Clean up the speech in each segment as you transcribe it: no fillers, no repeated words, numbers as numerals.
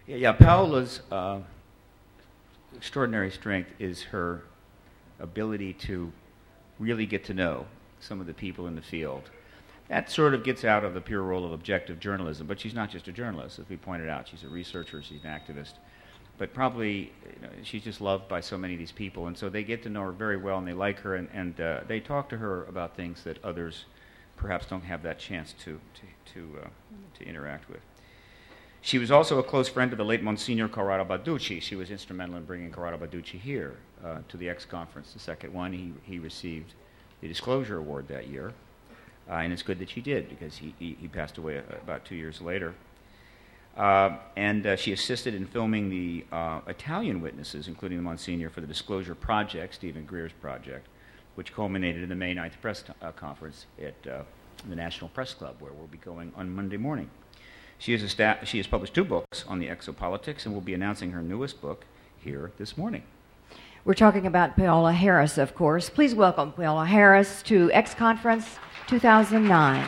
Yeah, Paola's extraordinary strength is her ability to really get to know some of the people in the field. That sort of gets out of the pure role of objective journalism, but she's not just a journalist, as we pointed out. She's a researcher, she's an activist. But probably she's just loved by so many of these people, and so they get to know her very well, and they like her, and they talk to her about things that others perhaps don't have that chance to interact with. She was also a close friend of the late Monsignor Corrado Balducci. She was instrumental in bringing Corrado Balducci here to the X Conference, the second one. He received the Disclosure Award that year, and it's good that she did, because he passed away about 2 years later. And she assisted in filming the Italian witnesses, including the Monsignor, for the Disclosure Project, Stephen Greer's project, which culminated in the May 9th press conference at the National Press Club, where we'll be going on Monday morning. She has published 2 books on the exopolitics and will be announcing her newest book here this morning. We're talking about Paola Harris, of course. Please welcome Paola Harris to X Conference 2009.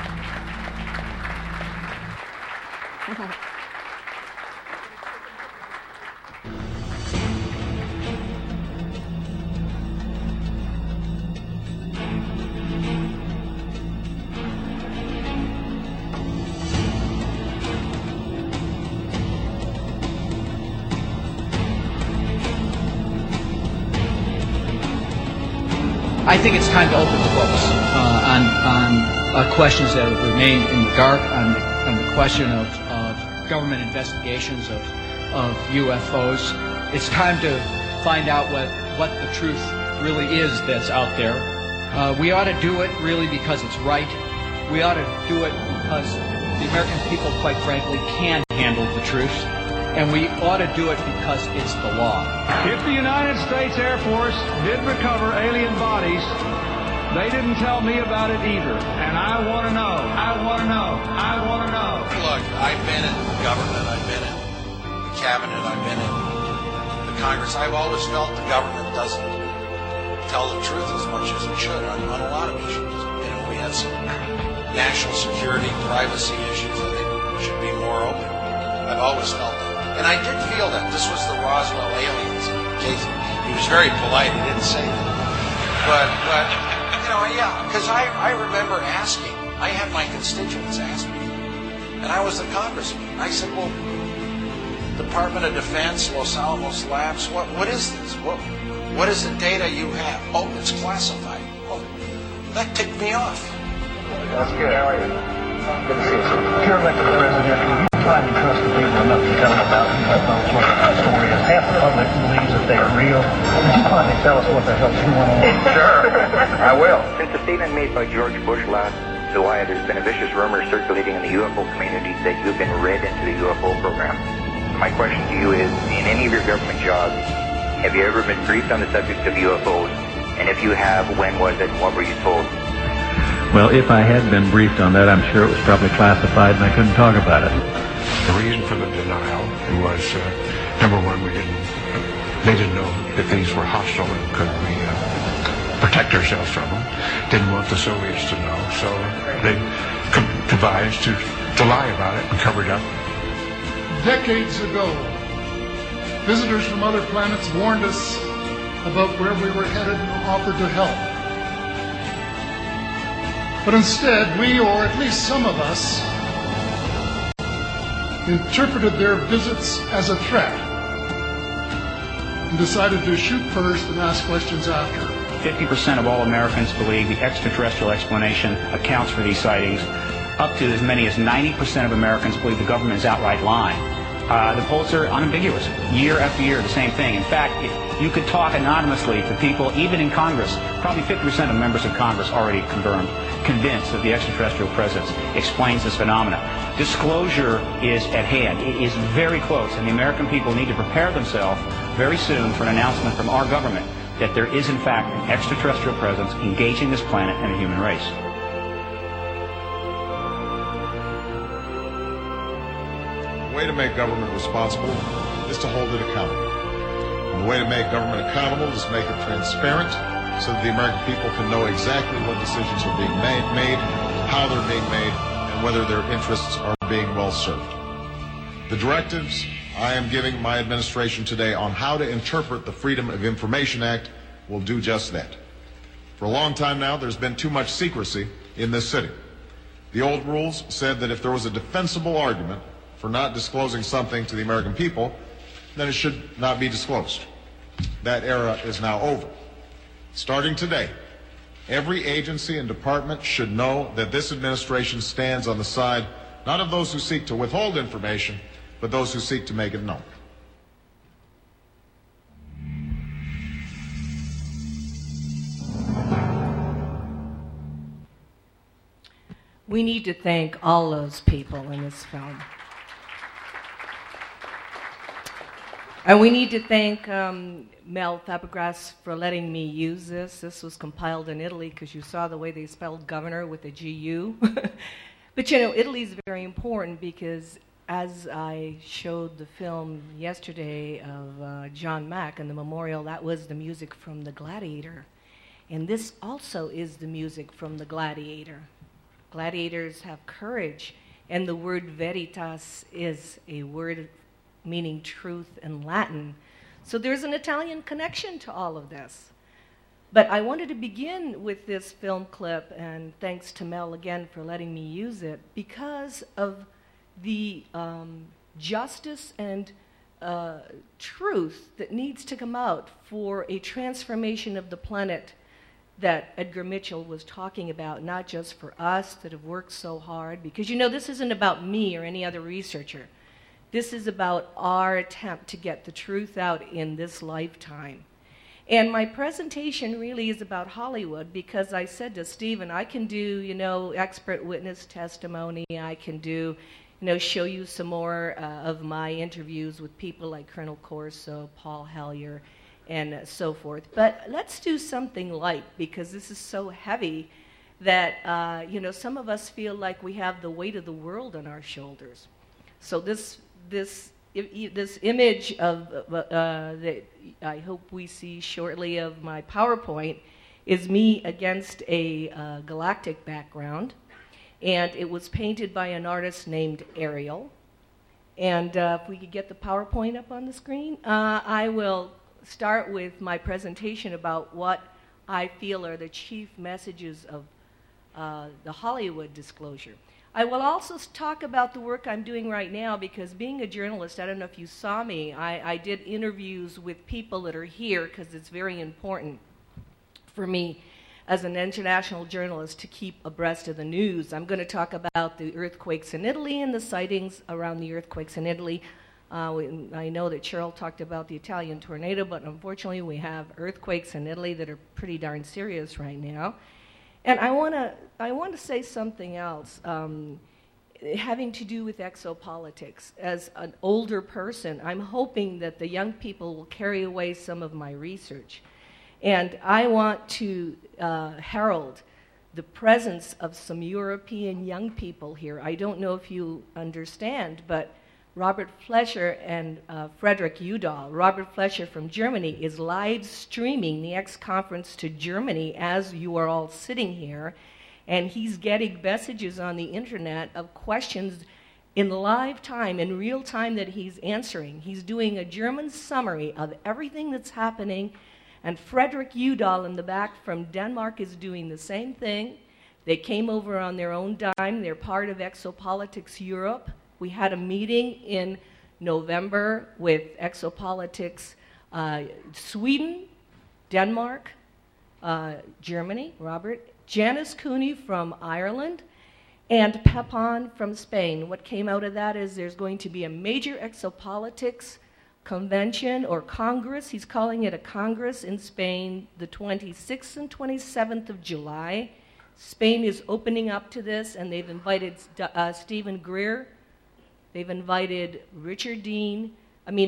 I think it's time to open the books on questions that have remained in the dark, on the question of government investigations of UFOs. It's time to find out what the truth really is that's out there. We ought to do it really because it's right. We ought to do it because the American people, quite frankly, can handle the truth. And we ought to do it because it's the law. If the United States Air Force did recover alien bodies, they didn't tell me about it either. And I want to know. I want to know. I want to know. Look, I've been in government. I've been in the cabinet. I've been in the Congress. I've always felt the government doesn't tell the truth as much as it should on a lot of issues. You know, we have some national security, privacy issues. I think we should be more open. I've always felt that. And I did feel that. This was the Roswell aliens case. He was very polite. He didn't say that. But you know, yeah, because I remember asking. I had my constituents ask me. And I was the congressman. I said, well, Department of Defense, Los Alamos Labs, what is this? What is the data you have? Oh, it's classified. Oh, that ticked me off. That's good. How are you? Good to see you. If you're elected president, trying to trust the people enough to tell them about what the story is. Half the public believes that they are real. Would you kindly tell us what the hell's going on? Sure, I will. Since a statement made by George Bush last July, there's been a vicious rumor circulating in the UFO community that you've been read into the UFO program. My question to you is, in any of your government jobs, have you ever been briefed on the subject of UFOs? And if you have, when was it and what were you told? Well, if I had been briefed on that, I'm sure it was probably classified and I couldn't talk about it. The reason for the denial was, number one, they didn't know that these were hostile and could we protect ourselves from them. Didn't want the Soviets to know, so they devised to lie about it and cover it up. Decades ago, visitors from other planets warned us about where we were headed and offered to help. But instead, we, or at least some of us, interpreted their visits as a threat and decided to shoot first and ask questions after. 50% of all Americans believe the extraterrestrial explanation accounts for these sightings. Up to as many as 90% of Americans believe the government is outright lying. The polls are unambiguous. Year after year, the same thing. In fact, if you could talk anonymously to people, even in Congress, probably 50% of members of Congress already convinced that the extraterrestrial presence explains this phenomena. Disclosure is at hand. It is very close, and the American people need to prepare themselves very soon for an announcement from our government that there is, in fact, an extraterrestrial presence engaging this planet and the human race. The way to make government responsible is to hold it accountable. And the way to make government accountable is to make it transparent so that the American people can know exactly what decisions are being made, how they're being made, and whether their interests are being well served. The directives I am giving my administration today on how to interpret the Freedom of Information Act will do just that. For a long time now, there's been too much secrecy in this city. The old rules said that if there was a defensible argument for not disclosing something to the American people, then it should not be disclosed. That era is now over. Starting today, every agency and department should know that this administration stands on the side not of those who seek to withhold information, but those who seek to make it known. We need to thank all those people in this film. And we need to thank Mel Fabregas for letting me use this. This was compiled in Italy because you saw the way they spelled governor with a G-U. But you know, Italy is very important because as I showed the film yesterday of John Mack and the memorial, that was the music from The Gladiator. And this also is the music from The Gladiator. Gladiators have courage, and the word veritas is a word meaning truth in Latin. So there's an Italian connection to all of this. But I wanted to begin with this film clip, and thanks to Mel again for letting me use it, because of the justice and truth that needs to come out for a transformation of the planet that Edgar Mitchell was talking about, not just for us that have worked so hard, because you know this isn't about me or any other researcher. This is about our attempt to get the truth out in this lifetime. And my presentation really is about Hollywood, because I said to Stephen, I can do, you know, expert witness testimony, I can do, you know, show you some more of my interviews with people like Colonel Corso, Paul Hellyer, and so forth. But let's do something light, because this is so heavy that, you know, some of us feel like we have the weight of the world on our shoulders. So this image of that I hope we see shortly of my PowerPoint is me against a galactic background, and it was painted by an artist named Ariel. And if we could get the PowerPoint up on the screen, I will start with my presentation about what I feel are the chief messages of the Hollywood disclosure. I will also talk about the work I'm doing right now, because being a journalist, I don't know if you saw me, I did interviews with people that are here because it's very important for me as an international journalist to keep abreast of the news. I'm going to talk about the earthquakes in Italy and the sightings around the earthquakes in Italy. I know that Cheryl talked about the Italian tornado, but unfortunately we have earthquakes in Italy that are pretty darn serious right now. And I want to say something else having to do with exopolitics. As an older person, I'm hoping that the young people will carry away some of my research. And I want to herald the presence of some European young people here. I don't know if you understand, but Robert Flesher and Frederick Udall. Robert Flesher from Germany is live streaming the X conference to Germany as you are all sitting here, and he's getting messages on the internet of questions in live time, in real time, that he's answering. He's doing a German summary of everything that's happening, and Frederick Udall in the back from Denmark is doing the same thing. They came over on their own dime. They're part of Exopolitics Europe. We had a meeting in November with Exopolitics Sweden, Denmark, Germany, Robert, Janice Cooney from Ireland, and Pepon from Spain. What came out of that is there's going to be a major exopolitics convention or congress. He's calling it a congress in Spain, the 26th and 27th of July. Spain is opening up to this, and they've invited Stephen Greer. They've invited Robert Dean, and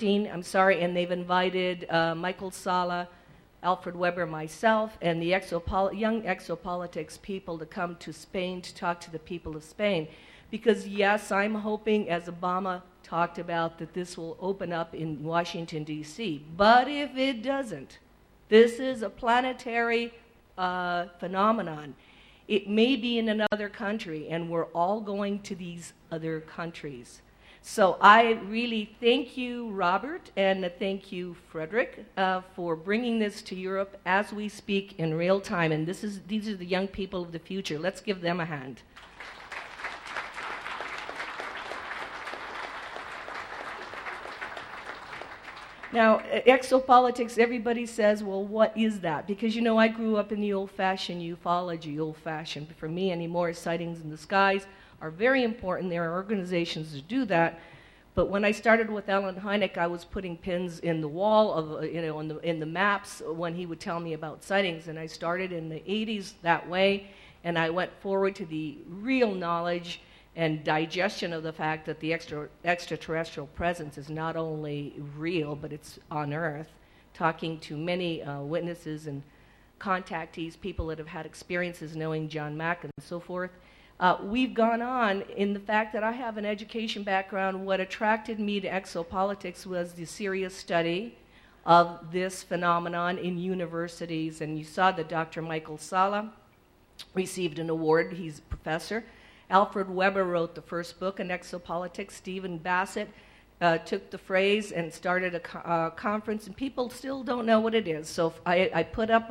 they've invited Michael Sala, Alfred Weber, myself, and the young exopolitics people to come to Spain to talk to the people of Spain. Because yes, I'm hoping, as Obama talked about, that this will open up in Washington, D.C. But if it doesn't, this is a planetary phenomenon. It may be in another country, and we're all going to these other countries. So I really thank you, Robert, and thank you, Frederick, for bringing this to Europe as we speak in real time. And these are the young people of the future. Let's give them a hand. Now, exopolitics, everybody says, well, what is that? Because, you know, I grew up in the old-fashioned ufology, old-fashioned. For me anymore, sightings in the skies are very important. There are organizations that do that. But when I started with Alan Hynek, I was putting pins in the wall of, in the maps when he would tell me about sightings. And I started in the 80s that way, and I went forward to the real knowledge and digestion of the fact that the extraterrestrial presence is not only real, but it's on Earth, talking to many witnesses and contactees, people that have had experiences knowing John Mack and so forth. We've gone on in the fact that I have an education background. What attracted me to exopolitics was the serious study of this phenomenon in universities. And you saw that Dr. Michael Salla received an award. He's a professor. Alfred Weber wrote the first book on exopolitics. Stephen Bassett took the phrase and started a conference, and people still don't know what it is. So I put up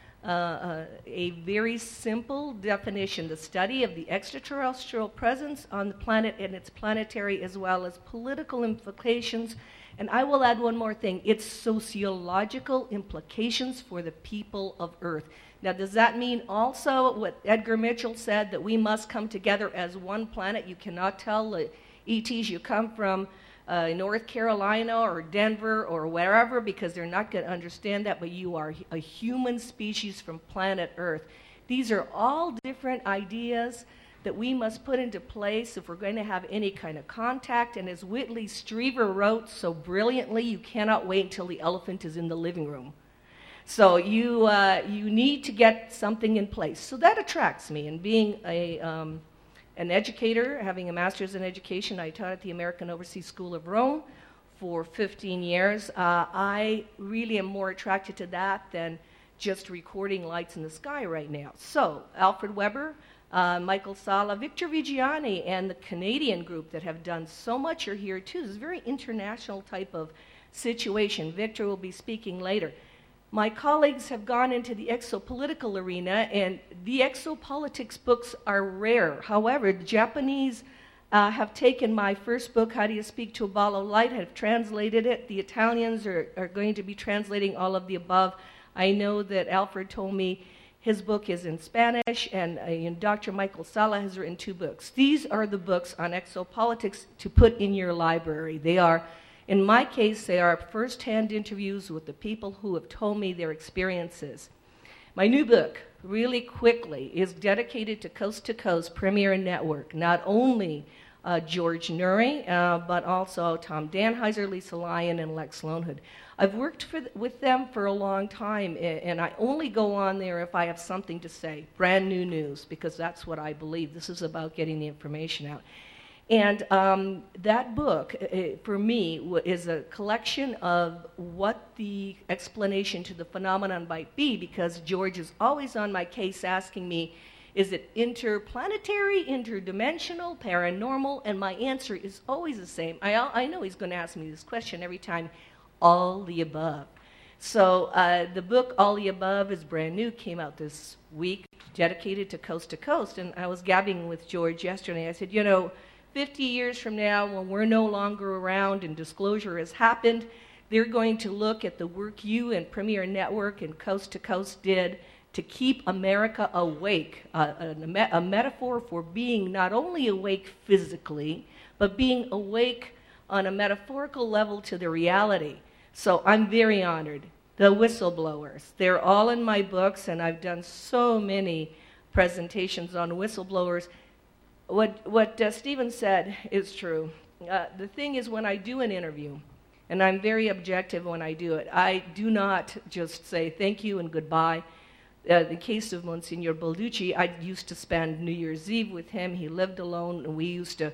a very simple definition: the study of the extraterrestrial presence on the planet and its planetary as well as political implications. And I will add one more thing: its sociological implications for the people of Earth. Now, does that mean also what Edgar Mitchell said, that we must come together as one planet? You cannot tell the ETs you come from North Carolina or Denver or wherever, because they're not going to understand that, but you are a human species from planet Earth. These are all different ideas that we must put into place if we're going to have any kind of contact. And as Whitley Strieber wrote so brilliantly, you cannot wait until the elephant is in the living room. So you need to get something in place. So that attracts me. And being an educator, having a master's in education, I taught at the American Overseas School of Rome for 15 years. I really am more attracted to that than just recording lights in the sky right now. So Alfred Weber, Michael Salla, Victor Vigiani, and the Canadian group that have done so much are here too. This is a very international type of situation. Victor will be speaking later. My colleagues have gone into the exopolitical arena, and the exopolitics books are rare. However, the Japanese have taken my first book, How Do You Speak to a Ball of Light, have translated it. The Italians are going to be translating all of the above. I know that Alfred told me his book is in Spanish, and Dr. Michael Salla has written 2 books. These are the books on exopolitics to put in your library. They are, in my case, they are first-hand interviews with the people who have told me their experiences. My new book, really quickly, is dedicated to Coast Premier Network, not only George Noory, but also Tom Danheiser, Lisa Lyon, and Lex Lonehood. I've worked with them for a long time, and I only go on there if I have something to say, brand new news, because that's what I believe. This is about getting the information out. And that book, for me, is a collection of what the explanation to the phenomenon might be, because George is always on my case asking me, is it interplanetary, interdimensional, paranormal? And my answer is always the same. I know he's going to ask me this question every time, all the above. So the book, All the Above, is brand new, came out this week, dedicated to Coast. And I was gabbing with George yesterday. I said, 50 years from now, when we're no longer around and disclosure has happened, they're going to look at the work you and Premier Network and Coast to Coast did to keep America awake, a metaphor for being not only awake physically, but being awake on a metaphorical level to the reality. So I'm very honored. The whistleblowers, they're all in my books, and I've done so many presentations on whistleblowers. What Stephen said is true. The thing is, when I do an interview, and I'm very objective when I do it, I do not just say thank you and goodbye. The case of Monsignor Balducci, I used to spend New Year's Eve with him. He lived alone, and we used to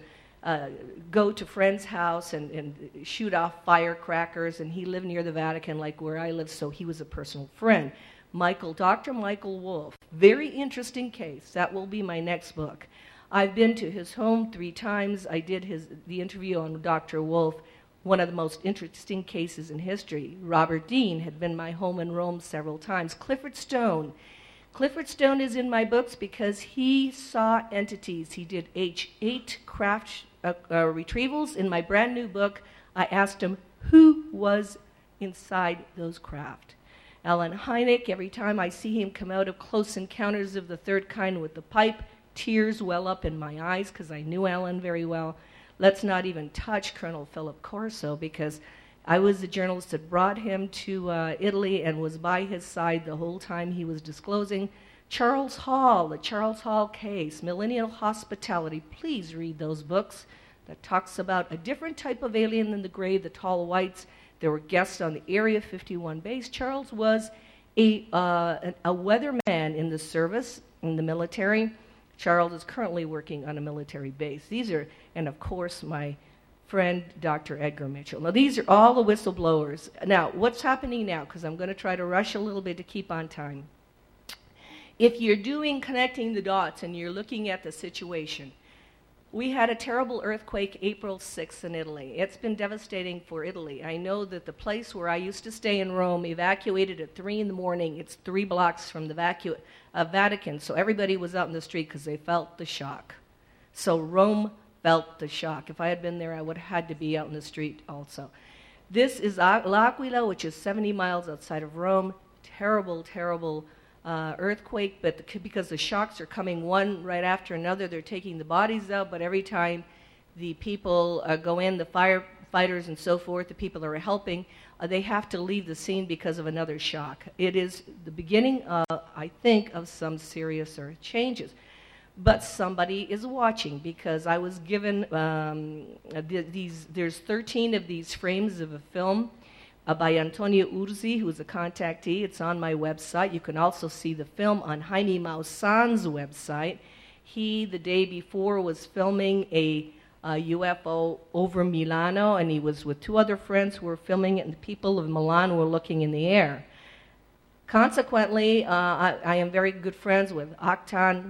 go to friend's house and shoot off firecrackers, and he lived near the Vatican like where I live, so he was a personal friend. Dr. Michael Wolff, very interesting case. That will be my next book. I've been to his home 3 times. I did the interview on Dr. Wolf, one of the most interesting cases in history. Robert Dean had been my home in Rome several times. Clifford Stone. Clifford Stone is in my books because he saw entities. He did 8 craft retrievals. In my brand new book, I asked him who was inside those craft. Alan Hynek, every time I see him come out of Close Encounters of the Third Kind with the pipe, tears well up in my eyes because I knew Alan very well. Let's not even touch Colonel Philip Corso, because I was the journalist that brought him to Italy and was by his side the whole time he was disclosing. Charles Hall, the Charles Hall case, Millennial Hospitality. Please read those books. That talks about a different type of alien than the gray, the tall whites. There were guests on the Area 51 base. Charles was a weatherman in the service, in the military. Charles is currently working on a military base. These are, and of course, my friend, Dr. Edgar Mitchell. Now, these are all the whistleblowers. Now, what's happening now? Because I'm going to try to rush a little bit to keep on time. If you're doing connecting the dots and you're looking at the situation, we had a terrible earthquake April 6th in Italy. It's been devastating for Italy. I know that the place where I used to stay in Rome evacuated at 3 in the morning. It's 3 blocks from the Vatican, so everybody was out in the street because they felt the shock. So Rome felt the shock. If I had been there, I would have had to be out in the street also. This is L'Aquila, which is 70 miles outside of Rome. Terrible, terrible earthquake, but because the shocks are coming one right after another, they're taking the bodies out, but every time the people go in, the firefighters and so forth, the people that are helping, they have to leave the scene because of another shock. It is the beginning, I think, of some seriouser changes. But somebody is watching, because I was given there's 13 of these frames of a film by Antonio Urzi, who is a contactee. It's on my website. You can also see the film on Jaime Maussan's website. He, the day before, was filming a UFO over Milano, and he was with 2 other friends who were filming it, and the people of Milan were looking in the air. Consequently, I am very good friends with Aktan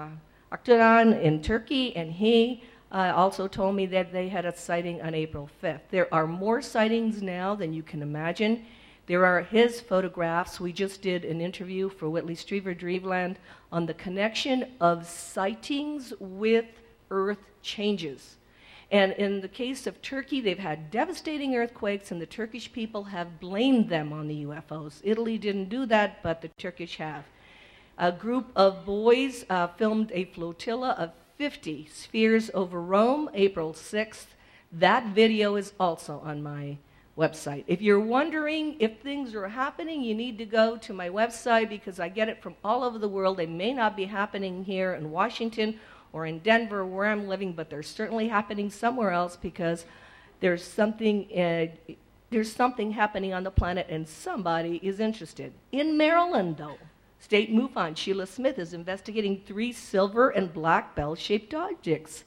in Turkey, and he also told me that they had a sighting on April 5th. There are more sightings now than you can imagine. There are his photographs. We just did an interview for Whitley Striever Dreamland on the connection of sightings with Earth changes. And in the case of Turkey, they've had devastating earthquakes, and the Turkish people have blamed them on the UFOs. Italy didn't do that, but the Turkish have. A group of boys filmed a flotilla of 50 spheres over Rome, April 6th. That video is also on my website. If you're wondering if things are happening, you need to go to my website, because I get it from all over the world. They may not be happening here in Washington or in Denver, where I'm living, but they're certainly happening somewhere else, because there's something happening on the planet and somebody is interested. In Maryland, though, State MUFON, Sheila Smith is investigating 3 silver and black bell-shaped objects.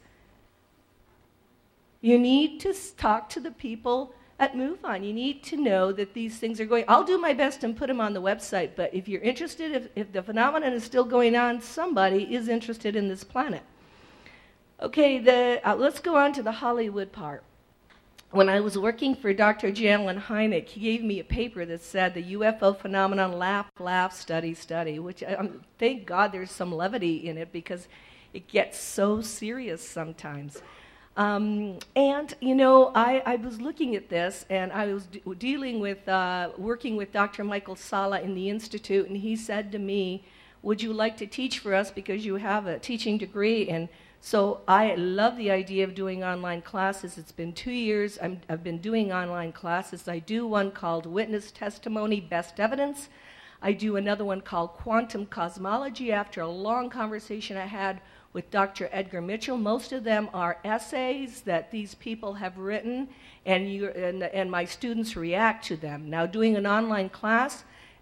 You need to talk to the people at MUFON. You need to know that these things are going. I'll do my best and put them on the website, but if you're interested, if the phenomenon is still going on, somebody is interested in this planet. Okay, let's go on to the Hollywood part. When I was working for Dr. Alan Hynek, he gave me a paper that said the UFO phenomenon, laugh, study, which thank God there's some levity in it, because it gets so serious sometimes. And, you know, I was looking at this, and I was dealing with, working with Dr. Michael Sala in the Institute, and he said to me, would you like to teach for us, because you have a teaching degree? And so I love the idea of doing online classes. It's been 2 years I've been doing online classes. I do one called Witness Testimony, Best Evidence. I do another one called Quantum Cosmology, after a long conversation I had with Dr. Edgar Mitchell. Most of them are essays that these people have written, and my students react to them. Now, doing an online class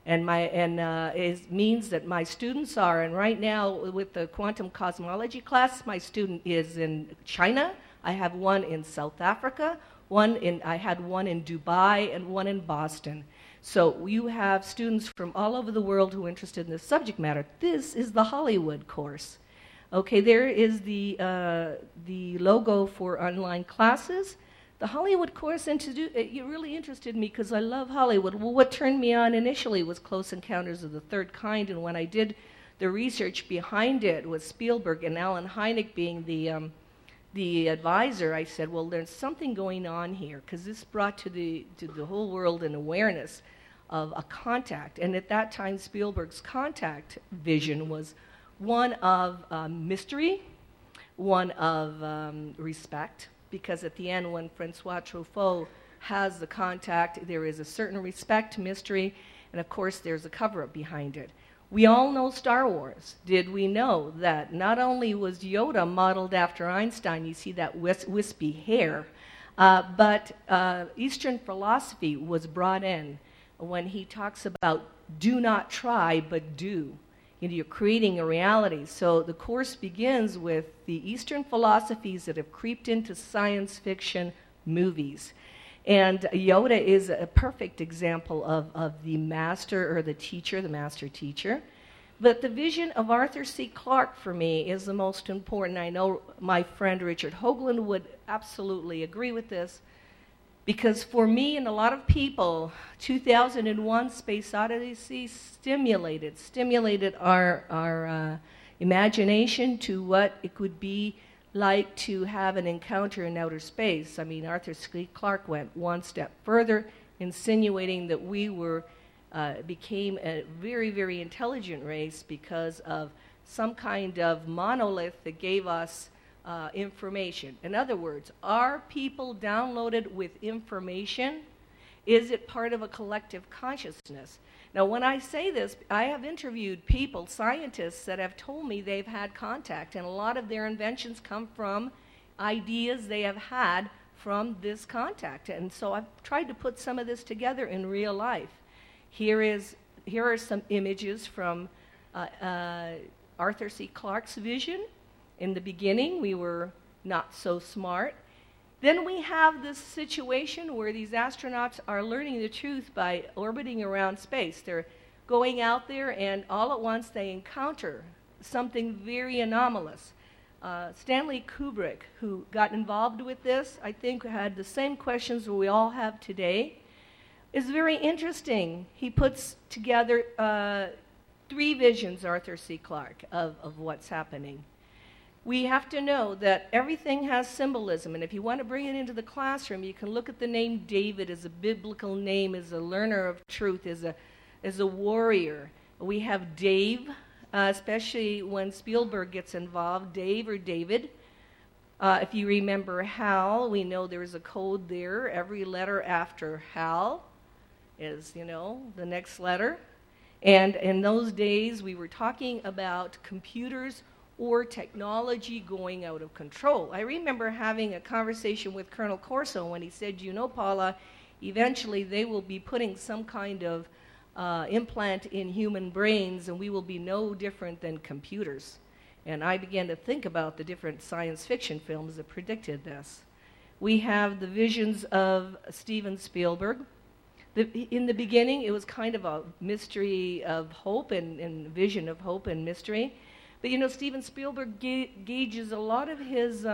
means that my students are, and right now with the quantum cosmology class, my student is in China. I have one in South Africa. I had one in Dubai and one in Boston. So you have students from all over the world who are interested in this subject matter. This is the Hollywood course. Okay, there is the logo for online classes. The Hollywood course, it really interested me because I love Hollywood. Well, what turned me on initially was Close Encounters of the Third Kind, and when I did the research behind it with Spielberg and Alan Hynek being the advisor, I said, well, there's something going on here, because this brought to the whole world an awareness of a contact. And at that time, Spielberg's contact vision was one of mystery, one of respect, because at the end, when Francois Truffaut has the contact, there is a certain respect, mystery, and of course, there's a cover-up behind it. We all know Star Wars. Did we know that not only was Yoda modeled after Einstein, you see that wispy hair, but Eastern philosophy was brought in when he talks about do not try, but do. You know, you're creating a reality. So the course begins with the Eastern philosophies that have creeped into science fiction movies. And Yoda is a perfect example of the master or the teacher, the master teacher. But the vision of Arthur C. Clarke for me is the most important. I know my friend Richard Hoagland would absolutely agree with this, because for me and a lot of people, 2001 Space Odyssey stimulated our imagination to what it could be like to have an encounter in outer space. I mean, Arthur C. Clarke went one step further, insinuating that we became a very, very intelligent race because of some kind of monolith that gave us information. In other words, are people downloaded with information? Is it part of a collective consciousness? Now, when I say this, I have interviewed people, scientists, that have told me they've had contact, and a lot of their inventions come from ideas they have had from this contact. And so I've tried to put some of this together in real life. Here are some images from Arthur C. Clarke's vision. In the beginning, we were not so smart. Then we have this situation where these astronauts are learning the truth by orbiting around space. They're going out there, and all at once they encounter something very anomalous. Stanley Kubrick, who got involved with this, I think had the same questions we all have today. It's very interesting. He puts together 3 visions, Arthur C. Clarke, of what's happening. We have to know that everything has symbolism, and if you want to bring it into the classroom, you can look at the name David as a biblical name, as a learner of truth, as a warrior. We have Dave, especially when Spielberg gets involved, Dave or David. If you remember Hal, we know there's a code there. Every letter after Hal is, the next letter. And in those days, we were talking about computers or technology going out of control. I remember having a conversation with Colonel Corso when he said, Paula, eventually they will be putting some kind of implant in human brains, and we will be no different than computers. And I began to think about the different science fiction films that predicted this. We have the visions of Steven Spielberg. In the beginning, it was kind of a mystery of hope and vision of hope and mystery. But Steven Spielberg gauges a lot of his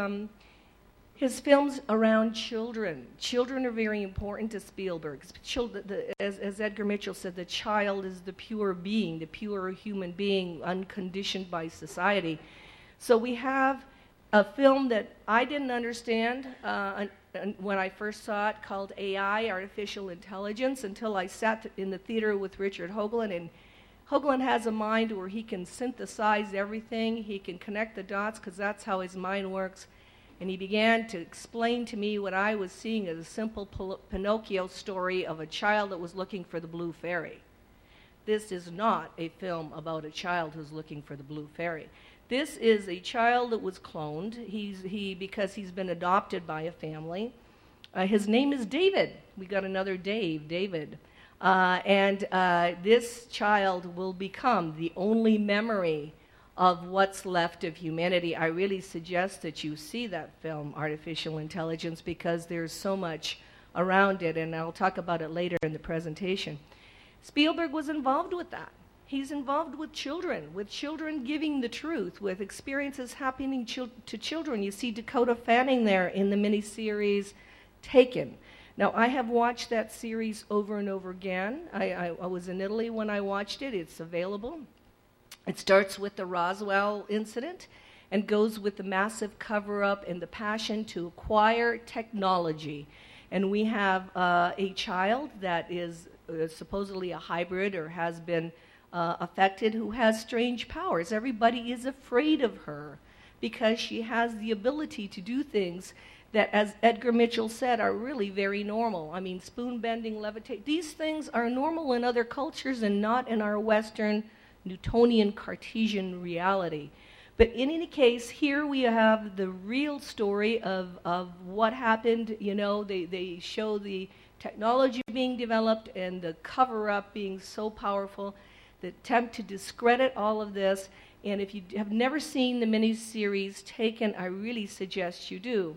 films around children. Children are very important to Spielberg. As Edgar Mitchell said, the child is the pure being, the pure human being, unconditioned by society. So we have a film that I didn't understand when I first saw it, called AI, Artificial Intelligence, until I sat in the theater with Richard Hoagland, and Hoagland has a mind where he can synthesize everything, he can connect the dots, because that's how his mind works. And he began to explain to me what I was seeing as a simple Pinocchio story of a child that was looking for the blue fairy. This is not a film about a child who's looking for the blue fairy. This is a child that was cloned, because he's been adopted by a family. His name is David. We got another David. And this child will become the only memory of what's left of humanity. I really suggest that you see that film, Artificial Intelligence, because there's so much around it, and I'll talk about it later in the presentation. Spielberg was involved with that. He's involved with children giving the truth, with experiences happening to children. You see Dakota Fanning there in the miniseries Taken. Now, I have watched that series over and over again. I was in Italy when I watched it. It's available. It starts with the Roswell incident and goes with the massive cover-up and the passion to acquire technology. And we have a child that is supposedly a hybrid or has been affected who has strange powers. Everybody is afraid of her because she has the ability to do things that, as Edgar Mitchell said, are really very normal. I mean, spoon bending, levitate, these things are normal in other cultures and not in our Western Newtonian Cartesian reality. But in any case, here we have the real story of what happened. You know, they show the technology being developed and the cover-up being so powerful, the attempt to discredit all of this. And if you have never seen the miniseries Taken, I really suggest you do.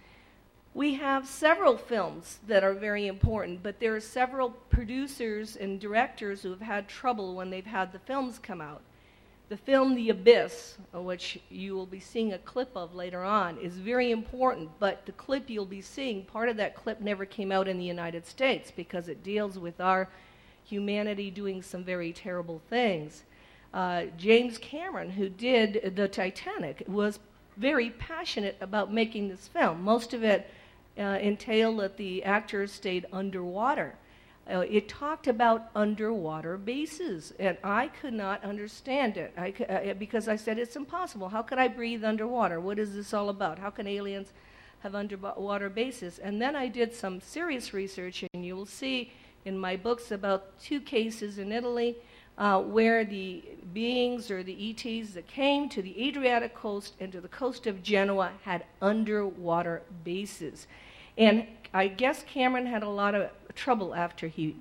We have several films that are very important, but there are several producers and directors who have had trouble when they've had the films come out. The film The Abyss, which you will be seeing a clip of later on, is very important, but the clip you'll be seeing, part of that clip never came out in the United States because it deals with our humanity doing some very terrible things. James Cameron, who did the Titanic, was very passionate about making this film. Most of it entailed that the actors stayed underwater. It talked about underwater bases, and I could not understand it because I said, it's impossible. How could I breathe underwater? What is this all about? How can aliens have underwater bases? And then I did some serious research, and you will see in my books about 2 cases in Italy where the beings or the ETs that came to the Adriatic coast and to the coast of Genoa had underwater bases. And I guess Cameron had a lot of trouble after he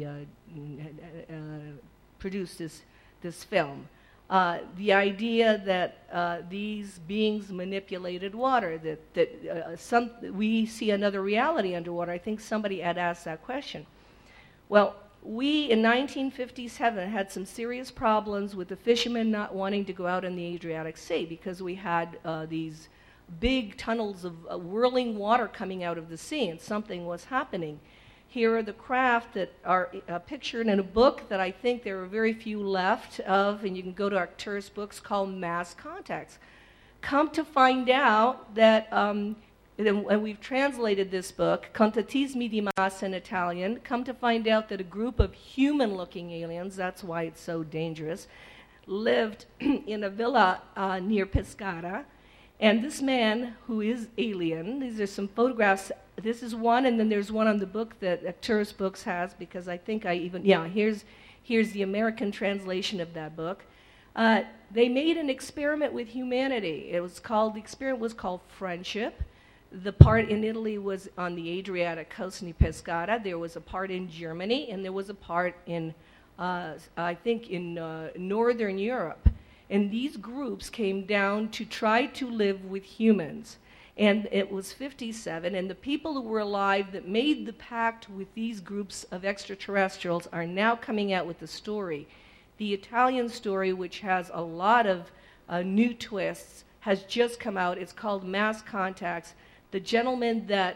produced this film. The idea that these beings manipulated water, that we see another reality underwater. I think somebody had asked that question. Well, we in 1957 had some serious problems with the fishermen not wanting to go out in the Adriatic Sea because we had these big tunnels of whirling water coming out of the sea, and something was happening. Here are the craft that are pictured in a book that I think there are very few left of, and you can go to Arcturus books, called Mass Contacts. Come to find out that, and we've translated this book, Contattismi di Massa in Italian, come to find out that a group of human-looking aliens, that's why it's so dangerous, lived in a villa near Pescara. And this man, who is alien, these are some photographs. This is one, and then there's one on the book that Arcturus Books has, because I think here's the American translation of that book. They made an experiment with humanity. The experiment was called Friendship. The part in Italy was on the Adriatic coast near Pescara. There was a part in Germany, and there was a part in, I think, in Northern Europe. And these groups came down to try to live with humans. And it was 57, and the people who were alive that made the pact with these groups of extraterrestrials are now coming out with the story. The Italian story, which has a lot of new twists, has just come out. It's called Mass Contacts. The gentleman that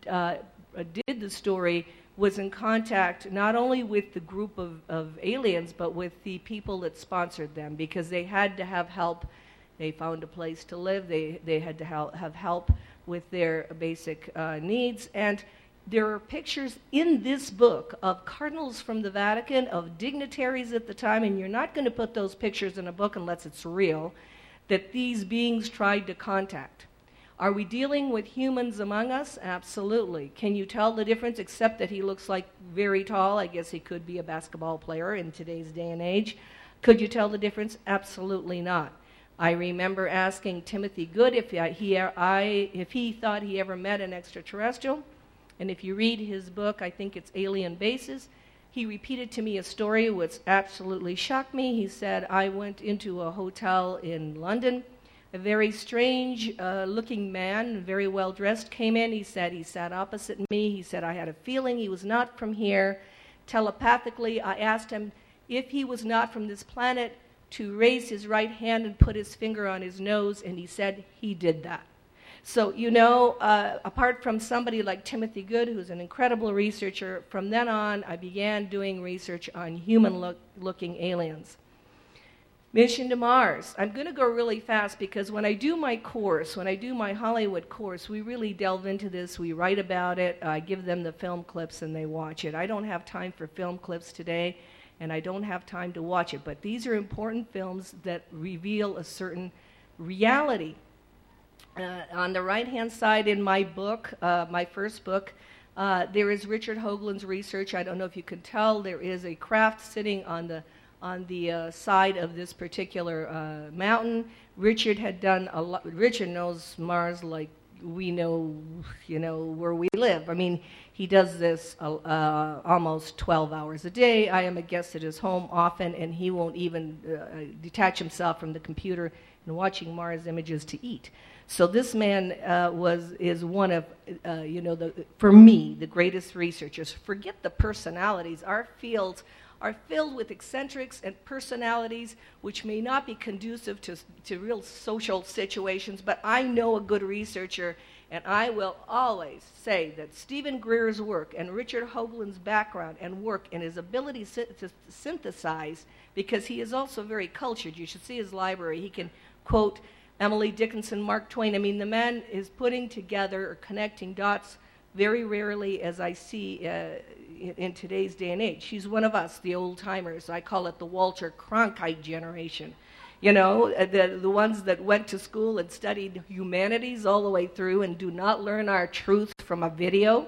did the story was in contact not only with the group of aliens, but with the people that sponsored them, because they had to have help. They found a place to live. They had to have help with their basic needs. And there are pictures in this book of cardinals from the Vatican, of dignitaries at the time, and you're not going to put those pictures in a book unless it's real, that these beings tried to contact. Are we dealing with humans among us? Absolutely. Can you tell the difference, except that he looks like very tall? I guess he could be a basketball player in today's day and age. Could you tell the difference? Absolutely not. I remember asking Timothy Good if he thought he ever met an extraterrestrial. And if you read his book, I think it's Alien Bases, he repeated to me a story which absolutely shocked me. He said, I went into a hotel in London. A very strange looking man, very well dressed, came in. He said he sat opposite me. He said, I had a feeling he was not from here. Telepathically, I asked him, if he was not from this planet, to raise his right hand and put his finger on his nose, and he said he did that. So, apart from somebody like Timothy Good, who's an incredible researcher, from then on, I began doing research on human-looking aliens. Mission to Mars. I'm going to go really fast because when I do my course, when I do my Hollywood course, we really delve into this. We write about it. I give them the film clips and they watch it. I don't have time for film clips today, and I don't have time to watch it. But these are important films that reveal a certain reality. On the right-hand side in my book, my first book, there is Richard Hoagland's research. I don't know if you can tell. There is a craft sitting on the side of this particular mountain. Richard had done a lot. Richard knows Mars like we know, where we live. I mean, he does this almost 12 hours a day. I am a guest at his home often, and he won't even detach himself from the computer and watching Mars images to eat. So this man is one of, for me, the greatest researchers. Forget the personalities. Our fields are filled with eccentrics and personalities which may not be conducive to real social situations, but I know a good researcher, and I will always say that Stephen Greer's work and Richard Hoagland's background and work and his ability to synthesize, because he is also very cultured. You should see his library. He can quote Emily Dickinson, Mark Twain. I mean, the man is putting together or connecting dots very rarely, as I see in today's day and age. He's one of us, the old-timers. I call it the Walter Cronkite generation. The ones that went to school and studied humanities all the way through and do not learn our truth from a video.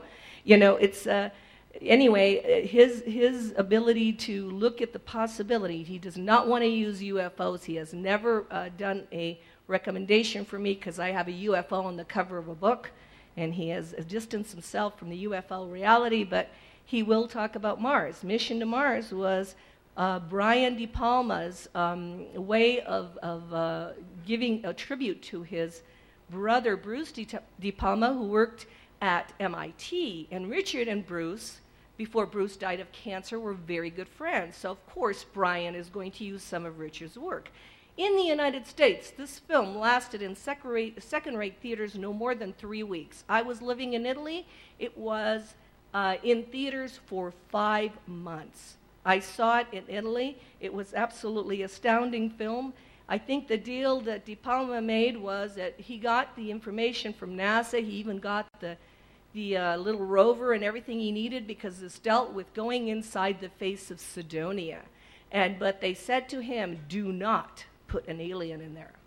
Anyway, his ability to look at the possibility. He does not want to use UFOs. He has never done a recommendation for me because I have a UFO on the cover of a book, and he has distanced himself from the UFO reality, but he will talk about Mars. Mission to Mars was Brian De Palma's way of giving a tribute to his brother, Bruce De Palma, who worked at MIT. And Richard and Bruce, before Bruce died of cancer, were very good friends. So, of course, Brian is going to use some of Richard's work. In the United States, this film lasted in second-rate theaters no more than 3 weeks. I was living in Italy. It was in theaters for 5 months. I saw it in Italy. It was absolutely astounding film. I think the deal that De Palma made was that he got the information from NASA. He even got the little rover and everything he needed because this dealt with going inside the face of Cydonia. But they said to him, do not put an alien in there.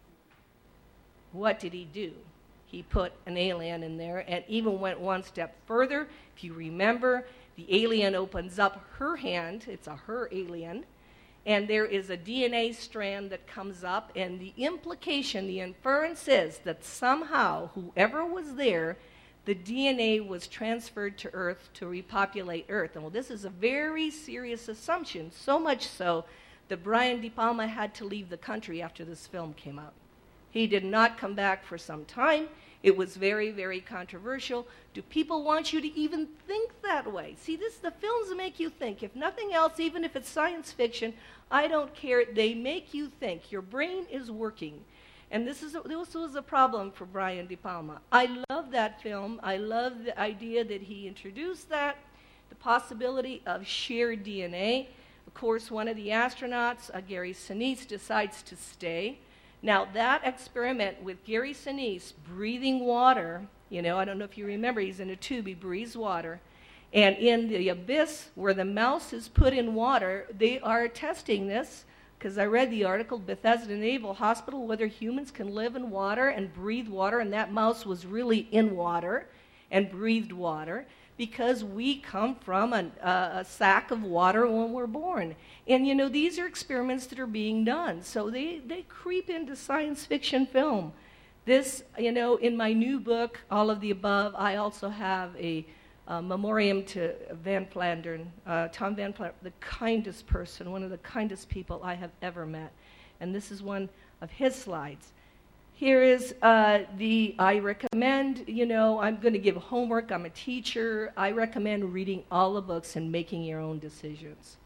What did he do? He put an alien in there and even went one step further. If you remember, the alien opens up her hand. It's a her alien. And there is a DNA strand that comes up, and the implication, the inference is that somehow, whoever was there, the DNA was transferred to Earth to repopulate Earth. And well, this is a very serious assumption, so much so that Brian De Palma had to leave the country after this film came out. He did not come back for some time. It was very, very controversial. Do people want you to even think that way? See, the films make you think. If nothing else, even if it's science fiction, I don't care. They make you think. Your brain is working. And this was a problem for Brian De Palma. I love that film. I love the idea that he introduced that, the possibility of shared DNA. Of course, one of the astronauts, Gary Sinise, decides to stay. Now, that experiment with Gary Sinise breathing water, I don't know if you remember, he's in a tube, he breathes water. And in the abyss where the mouse is put in water, they are testing this, because I read the article, Bethesda Naval Hospital, whether humans can live in water and breathe water, and that mouse was really in water and breathed water, because we come from a sack of water when we're born. And, these are experiments that are being done. So they creep into science fiction film. This, in my new book, All of the Above, I also have a memoriam to Van Flandern, Tom Van Flandern, the kindest person, one of the kindest people I have ever met. And this is one of his slides. Here is I recommend, I'm going to give homework. I'm a teacher. I recommend reading all the books and making your own decisions.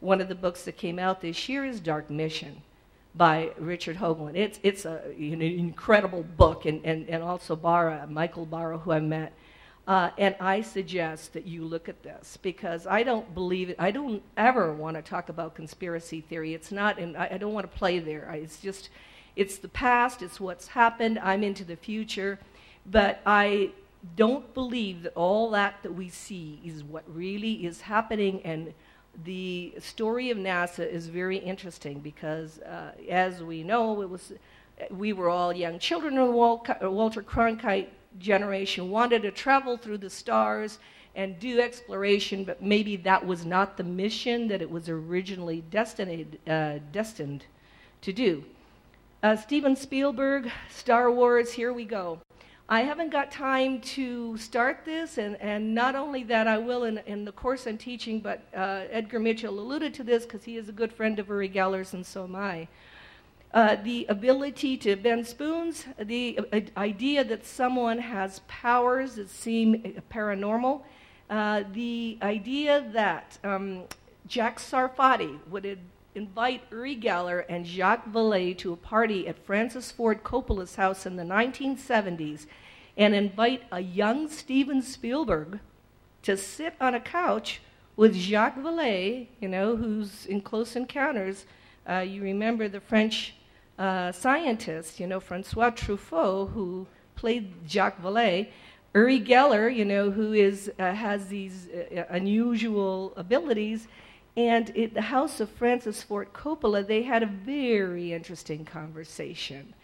one of the books that came out this year is Dark Mission by Richard Hoagland. It's an incredible book, and also Michael Barra, who I met. And I suggest that you look at this, because I don't believe it. I don't ever want to talk about conspiracy theory. It's not, and I don't want to play there. It's the past, it's what's happened. I'm into the future. But I don't believe that all that we see is what really is happening. And the story of NASA is very interesting because, as we know, we were all young children of the Walter Cronkite generation, wanted to travel through the stars and do exploration, but maybe that was not the mission that it was originally destined to do. Steven Spielberg, Star Wars, here we go. I haven't got time to start this, and not only that, I will in the course I'm teaching, but Edgar Mitchell alluded to this because he is a good friend of Uri Geller's, and so am I. The ability to bend spoons, the idea that someone has powers that seem paranormal, the idea that Jack Sarfati would invite Uri Geller and Jacques Vallée to a party at Francis Ford Coppola's house in the 1970s and invite a young Steven Spielberg to sit on a couch with Jacques Vallée, who's in Close Encounters. You remember the French scientist, Francois Truffaut, who played Jacques Vallée. Uri Geller, who has these unusual abilities. And at the house of Francis Ford Coppola, they had a very interesting conversation.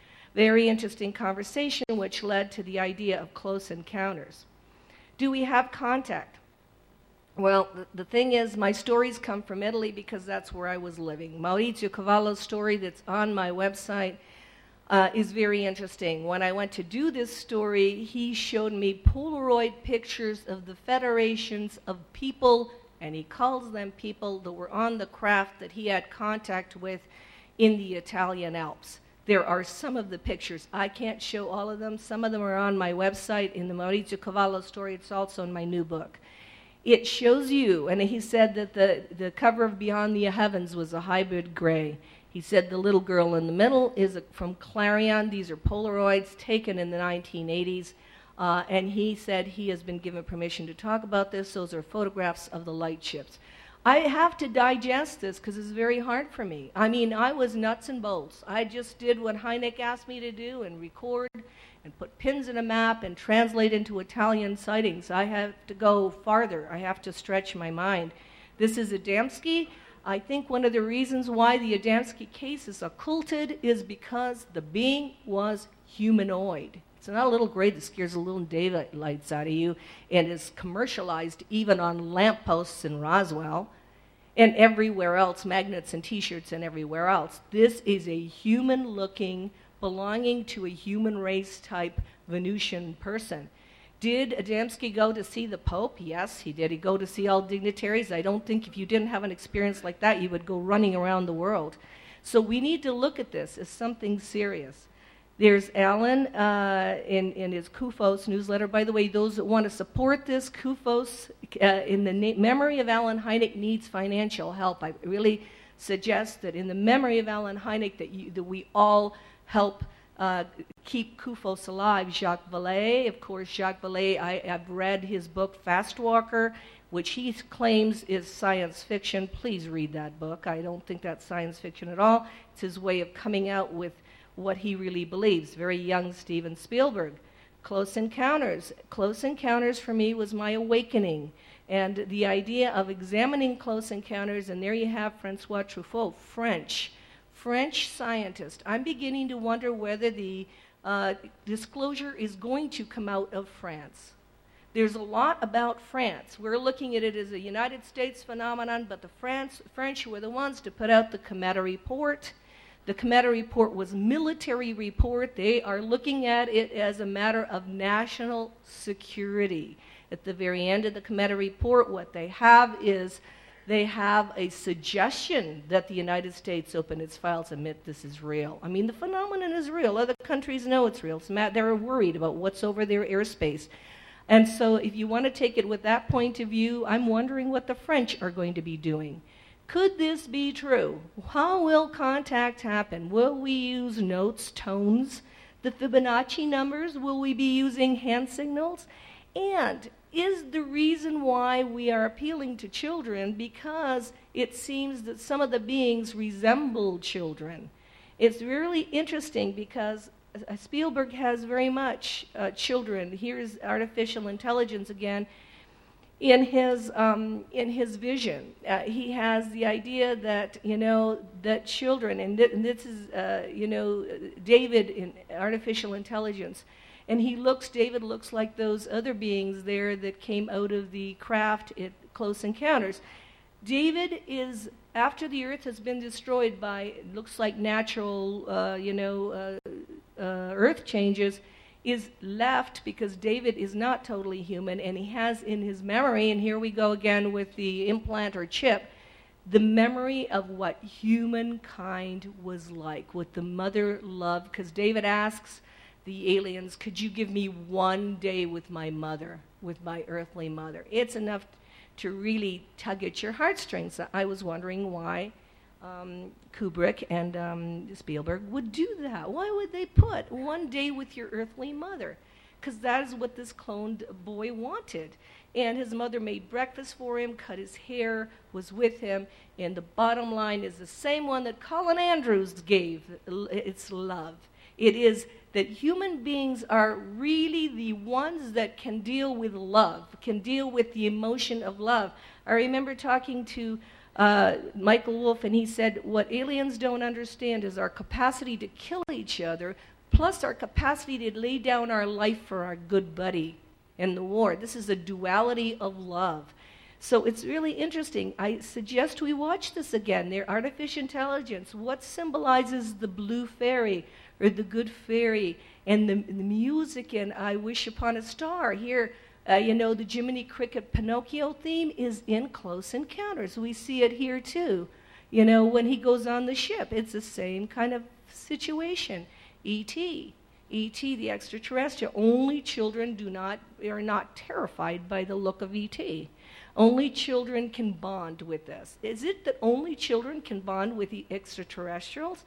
Which led to the idea of Close Encounters. Do we have contact? Well, the thing is, my stories come from Italy because that's where I was living. Maurizio Cavallo's story that's on my website is very interesting. When I went to do this story, he showed me Polaroid pictures of the federations of people, and he calls them people that were on the craft that he had contact with in the Italian Alps. There are some of the pictures. I can't show all of them. Some of them are on my website in the Maurizio Cavallo story. It's also in my new book. It shows you, and he said that the cover of Beyond the Heavens was a hybrid gray. He said the little girl in the middle is from Clarion. These are Polaroids taken in the 1980s. And he said he has been given permission to talk about this. Those are photographs of the light ships. I have to digest this because it's very hard for me. I mean, I was nuts and bolts. I just did what Hynek asked me to do and record and put pins in a map and translate into Italian sightings. I have to go farther. I have to stretch my mind. This is Adamski. I think one of the reasons why the Adamski case is occulted is because the being was humanoid. It's not a little gray that scares the little daylights out of you and is commercialized even on lampposts in Roswell and everywhere else, magnets and T-shirts and everywhere else. This is a human-looking, belonging to a human race type Venusian person. Did Adamski go to see the Pope? Yes, he did. He go to see all dignitaries. I don't think if you didn't have an experience like that, you would go running around the world. So we need to look at this as something serious. There's Alan in his CUFOS newsletter. By the way, those that want to support this, CUFOS, in the memory of Alan Hynek, needs financial help. I really suggest that in the memory of Alan Hynek that we all help keep CUFOS alive. Jacques Vallée, of course, Jacques Vallée, I've read his book, Fast Walker, which he claims is science fiction. Please read that book. I don't think that's science fiction at all. It's his way of coming out with what he really believes. Very young Steven Spielberg. Close Encounters. Close Encounters for me was my awakening. And the idea of examining Close Encounters, and there you have Francois Truffaut, French scientist. I'm beginning to wonder whether the disclosure is going to come out of France. There's a lot about France. We're looking at it as a United States phenomenon, but the French were the ones to put out the Cometa Report. The Cometa Report was a military report. They are looking at it as a matter of national security. At the very end of the Cometa Report, what they have is they have a suggestion that the United States open its files and admit this is real. I mean, the phenomenon is real. Other countries know it's real. They're worried about what's over their airspace. And so if you want to take it with that point of view, I'm wondering what the French are going to be doing. Could this be true? How will contact happen? Will we use notes, tones, the Fibonacci numbers? Will we be using hand signals? And is the reason why we are appealing to children because it seems that some of the beings resemble children? It's really interesting because Spielberg has very much children. Here's artificial intelligence again. In his vision, he has the idea that that children, and this is David in artificial intelligence, and David looks like those other beings there that came out of the craft at Close Encounters. David is, after the Earth has been destroyed by looks like natural Earth changes, is left because David is not totally human, and he has in his memory, and here we go again with the implant or chip, the memory of what humankind was like, what the mother loved, because David asks the aliens, could you give me one day with my mother, with my earthly mother? It's enough to really tug at your heartstrings. I was wondering why Kubrick and Spielberg would do that. Why would they put one day with your earthly mother? Because that is what this cloned boy wanted. And his mother made breakfast for him, cut his hair, was with him, and the bottom line is the same one that Colin Andrews gave. It's love. It is that human beings are really the ones that can deal with love, can deal with the emotion of love. I remember talking to Michael Wolff, and he said, what aliens don't understand is our capacity to kill each other, plus our capacity to lay down our life for our good buddy in the war. This is a duality of love. So it's really interesting. I suggest we watch this again. Their artificial intelligence, what symbolizes the blue fairy or the good fairy, and the music in I Wish Upon a Star. Here, the Jiminy Cricket Pinocchio theme is in Close Encounters. We see it here too. When he goes on the ship, it's the same kind of situation. E.T., the extraterrestrial. Only children are not terrified by the look of E.T. Only children can bond with this. Is it that only children can bond with the extraterrestrials?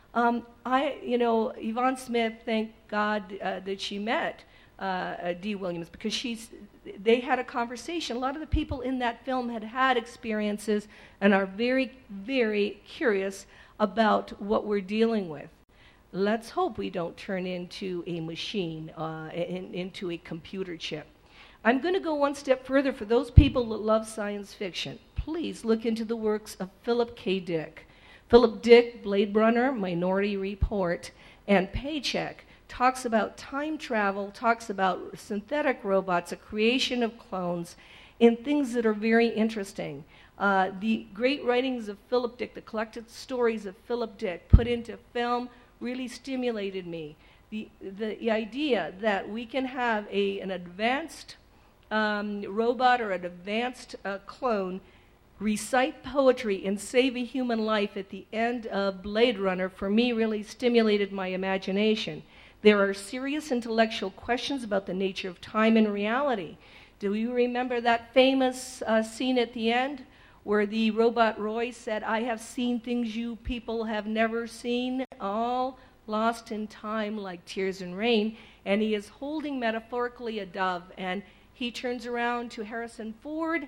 Yvonne Smith, thank God that she met Dee Williams, because they had a conversation. A lot of the people in that film had experiences and are very, very curious about what we're dealing with. Let's hope we don't turn into a machine, into a computer chip. I'm going to go one step further. For those people that love science fiction, please look into the works of Philip K. Dick. Philip Dick, Blade Runner, Minority Report, and Paycheck talks about time travel, talks about synthetic robots, a creation of clones, and things that are very interesting. The great writings of Philip Dick, the collected stories of Philip Dick put into film really stimulated me. The idea that we can have an advanced robot or an advanced clone recite poetry and save a human life at the end of Blade Runner, for me, really stimulated my imagination. There are serious intellectual questions about the nature of time and reality. Do you remember that famous scene at the end where the robot Roy said, I have seen things you people have never seen, all lost in time like tears and rain, and he is holding metaphorically a dove, and he turns around to Harrison Ford,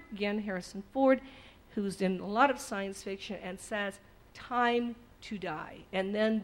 who's in a lot of science fiction, and says, time to die. And then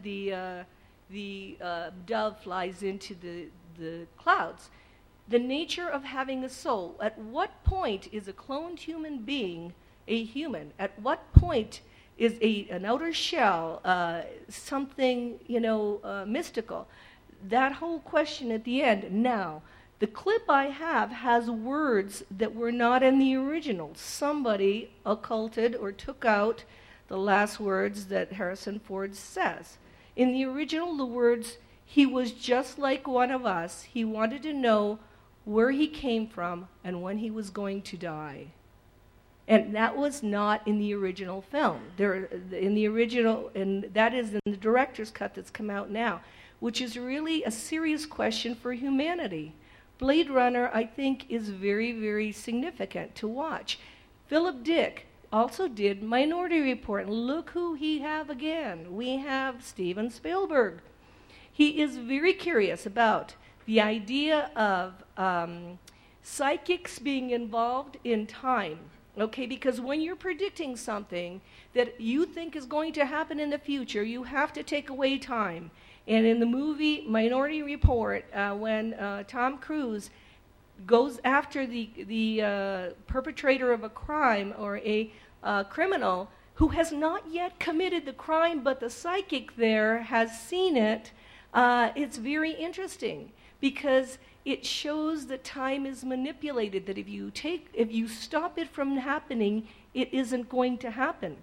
the dove flies into the clouds. The nature of having a soul. At what point is a cloned human being a human? At what point is an outer shell something, mystical? That whole question at the end. Now, the clip I have has words that were not in the original. Somebody occulted or took out the last words that Harrison Ford says. In the original, the words, he was just like one of us. He wanted to know where he came from and when he was going to die. And that was not in the original film. In the original, and that is in the director's cut that's come out now, which is really a serious question for humanity. Blade Runner, I think, is very, very significant to watch. Philip Dick also did Minority Report. And look who we have again. We have Steven Spielberg. He is very curious about the idea of psychics being involved in time. Okay, because when you're predicting something that you think is going to happen in the future, you have to take away time. And in the movie Minority Report, when Tom Cruise goes after the perpetrator of a crime or a criminal who has not yet committed the crime, but the psychic there has seen it, it's very interesting because it shows that time is manipulated, that if you stop it from happening, it isn't going to happen.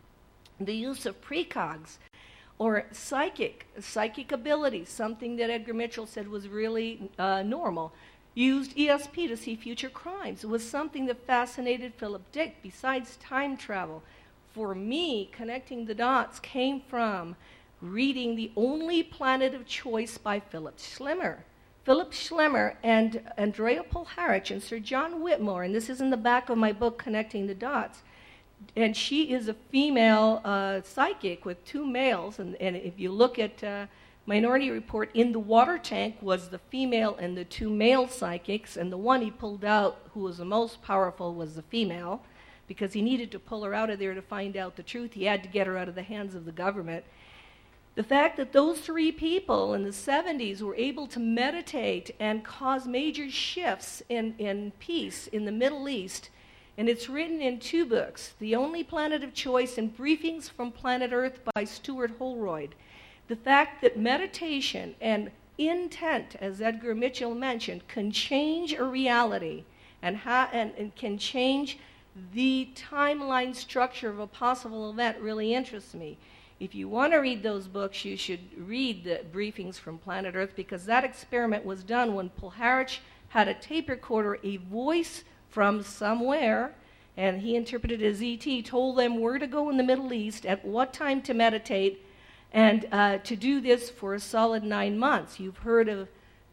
The use of precogs or psychic ability, something that Edgar Mitchell said was really normal, used ESP to see future crimes. It was something that fascinated Philip Dick besides time travel. For me, connecting the dots came from reading The Only Planet of Choice by Philip Schlemmer. Philip Schlemmer and Andrea Polharich and Sir John Whitmore, and this is in the back of my book, Connecting the Dots, and she is a female psychic with two males, and if you look at Minority Report, in the water tank was the female and the two male psychics, and the one he pulled out who was the most powerful was the female, because he needed to pull her out of there to find out the truth. He had to get her out of the hands of the government. The fact that those three people in the 70s were able to meditate and cause major shifts in peace in the Middle East, and it's written in two books, The Only Planet of Choice and Briefings from Planet Earth by Stuart Holroyd. The fact that meditation and intent, as Edgar Mitchell mentioned, can change a reality and can change the timeline structure of a possible event really interests me. If you want to read those books, you should read the Briefings from Planet Earth, because that experiment was done when Polharich had a tape recorder, a voice from somewhere, and he interpreted it as ET, told them where to go in the Middle East, at what time to meditate, and to do this for a solid 9 months. You've heard of,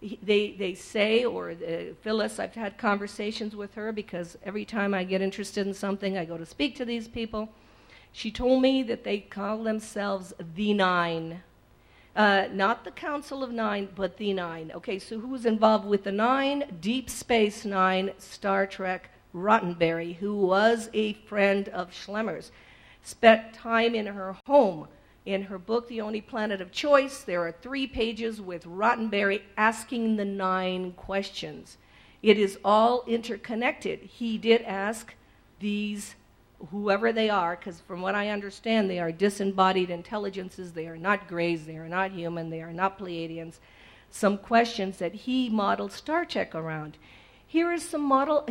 they say, or Phyllis, I've had conversations with her because every time I get interested in something, I go to speak to these people. She told me that they call themselves the Nine. Not the Council of Nine, but the Nine. Okay, so who's involved with the Nine? Deep Space Nine, Star Trek, Roddenberry, who was a friend of Schlemmer's, spent time in her home. In her book, The Only Planet of Choice, there are 3 pages with Roddenberry asking the 9 questions. It is all interconnected. He did ask these, whoever they are, because from what I understand, they are disembodied intelligences. They are not Greys. They are not human. They are not Pleiadians. Some questions that he modeled Star Trek around. Here are some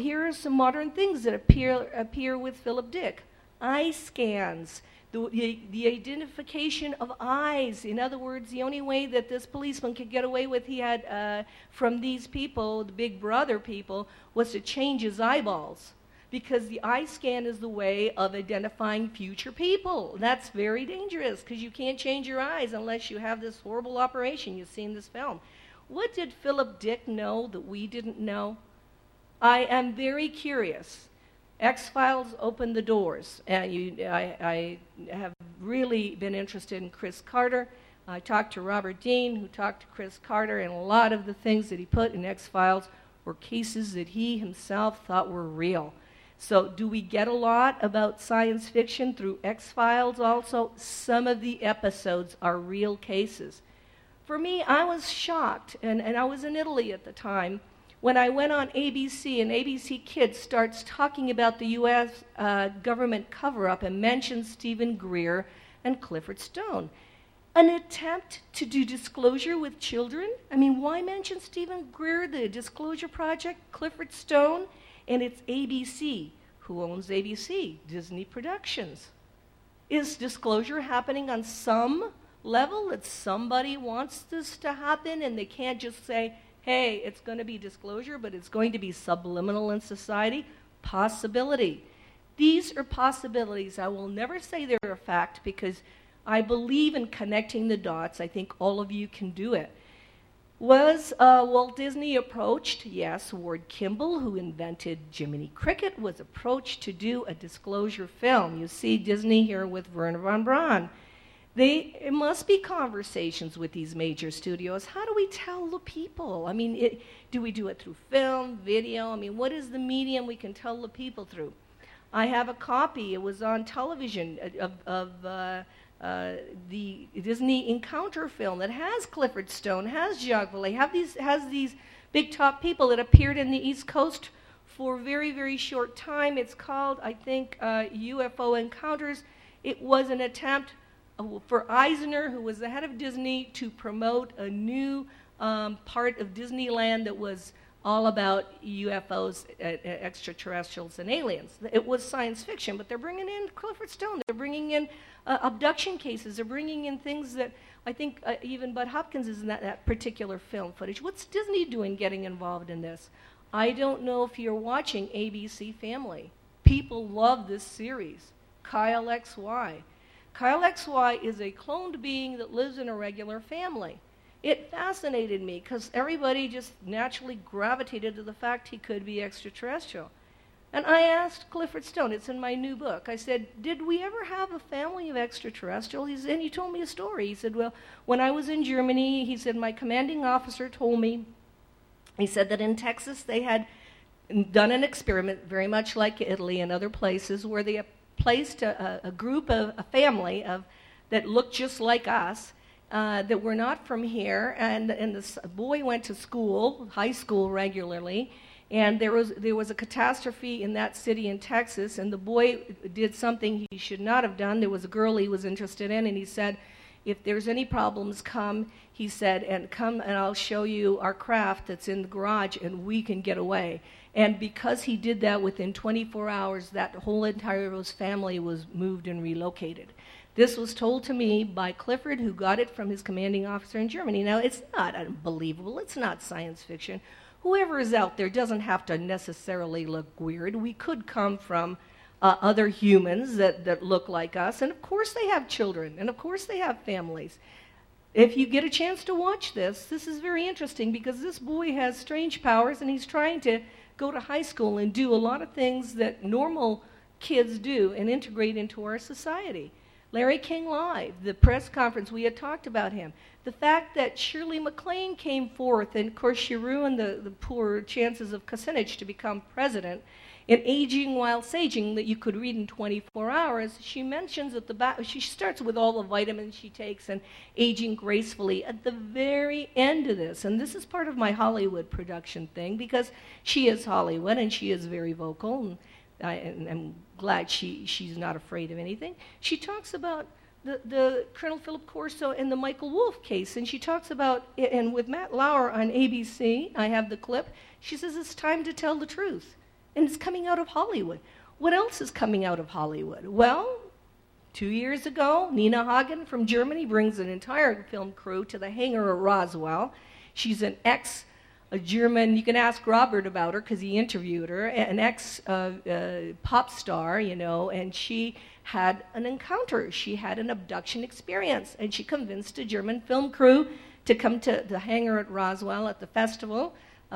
modern things that appear with Philip Dick. Eye scans. The identification of eyes. In other words, the only way that this policeman could get away with, he had from these people, the Big Brother people, was to change his eyeballs, because the eye scan is the way of identifying future people. That's very dangerous, because you can't change your eyes unless you have this horrible operation you've seen in this film. What did Philip Dick know that we didn't know? I am very curious. X-Files opened the doors, and I have really been interested in Chris Carter. I talked to Robert Dean, who talked to Chris Carter, and a lot of the things that he put in X-Files were cases that he himself thought were real. So do we get a lot about science fiction through X-Files also? Some of the episodes are real cases. For me, I was shocked, and I was in Italy at the time, when I went on ABC, and ABC Kids starts talking about the U.S. Government cover-up and mentions Stephen Greer and Clifford Stone. An attempt to do disclosure with children? I mean, why mention Stephen Greer, the Disclosure Project, Clifford Stone? And it's ABC. Who owns ABC? Disney Productions. Is disclosure happening on some level that somebody wants this to happen, and they can't just say, hey, it's going to be disclosure, but it's going to be subliminal in society? Possibility. These are possibilities. I will never say they're a fact, because I believe in connecting the dots. I think all of you can do it. Was Walt Disney approached? Yes, Ward Kimball, who invented Jiminy Cricket, was approached to do a disclosure film. You see Disney here with Werner von Braun. It must be conversations with these major studios. How do we tell the people? I mean, do we do it through film, video? I mean, what is the medium we can tell the people through? I have a copy. It was on television of the Disney Encounter film that has Clifford Stone, has Jacques Vallée, has these big top people that appeared in the East Coast for a very, very short time. It's called, I think, UFO Encounters. It was an attempt for Eisner, who was the head of Disney, to promote a new part of Disneyland that was all about UFOs, extraterrestrials, and aliens. It was science fiction, but they're bringing in Clifford Stone. They're bringing in abduction cases. They're bringing in things that I think even Bud Hopkins is in that particular film footage. What's Disney doing getting involved in this? I don't know if you're watching ABC Family. People love this series, Kyle XY. Kyle XY is a cloned being that lives in a regular family. It fascinated me because everybody just naturally gravitated to the fact he could be extraterrestrial. And I asked Clifford Stone, it's in my new book, I said, did we ever have a family of extraterrestrials? And he told me a story. He said, well, when I was in Germany, he said, my commanding officer told me, he said that in Texas they had done an experiment very much like Italy and other places where they placed a group of a family that looked just like us, that were not from here, and this boy went to school, high school regularly, and there was a catastrophe in that city in Texas, and the boy did something he should not have done. There was a girl he was interested in, and he said, if there's any problems, come, he said, and come and I'll show you our craft that's in the garage, and we can get away. And because he did that within 24 hours, that whole entire family was moved and relocated. This was told to me by Clifford, who got it from his commanding officer in Germany. Now, it's not unbelievable. It's not science fiction. Whoever is out there doesn't have to necessarily look weird. We could come from other humans that look like us. And, of course, they have children. And, of course, they have families. If you get a chance to watch this is very interesting because this boy has strange powers, and he's trying to go to high school and do a lot of things that normal kids do and integrate into our society. Larry King Live, the press conference, we had talked about him. The fact that Shirley MacLaine came forth, and of course she ruined the poor chances of Kucinich to become president, in Aging While Saging that you could read in 24 hours, she mentions at the back, she starts with all the vitamins she takes and aging gracefully at the very end of this. And this is part of my Hollywood production thing because she is Hollywood and she is very vocal, and I'm glad she's not afraid of anything. She talks about the Colonel Philip Corso and the Michael Wolff case, and she talks about, and with Matt Lauer on ABC, I have the clip, she says it's time to tell the truth. And it's coming out of Hollywood. What else is coming out of Hollywood? Well, 2 years ago, Nina Hagen from Germany brings an entire film crew to the hangar at Roswell. She's an ex-German, you can ask Robert about her because he interviewed her, an ex-pop star, and she had an encounter. She had an abduction experience, and she convinced a German film crew to come to the hangar at Roswell at the festival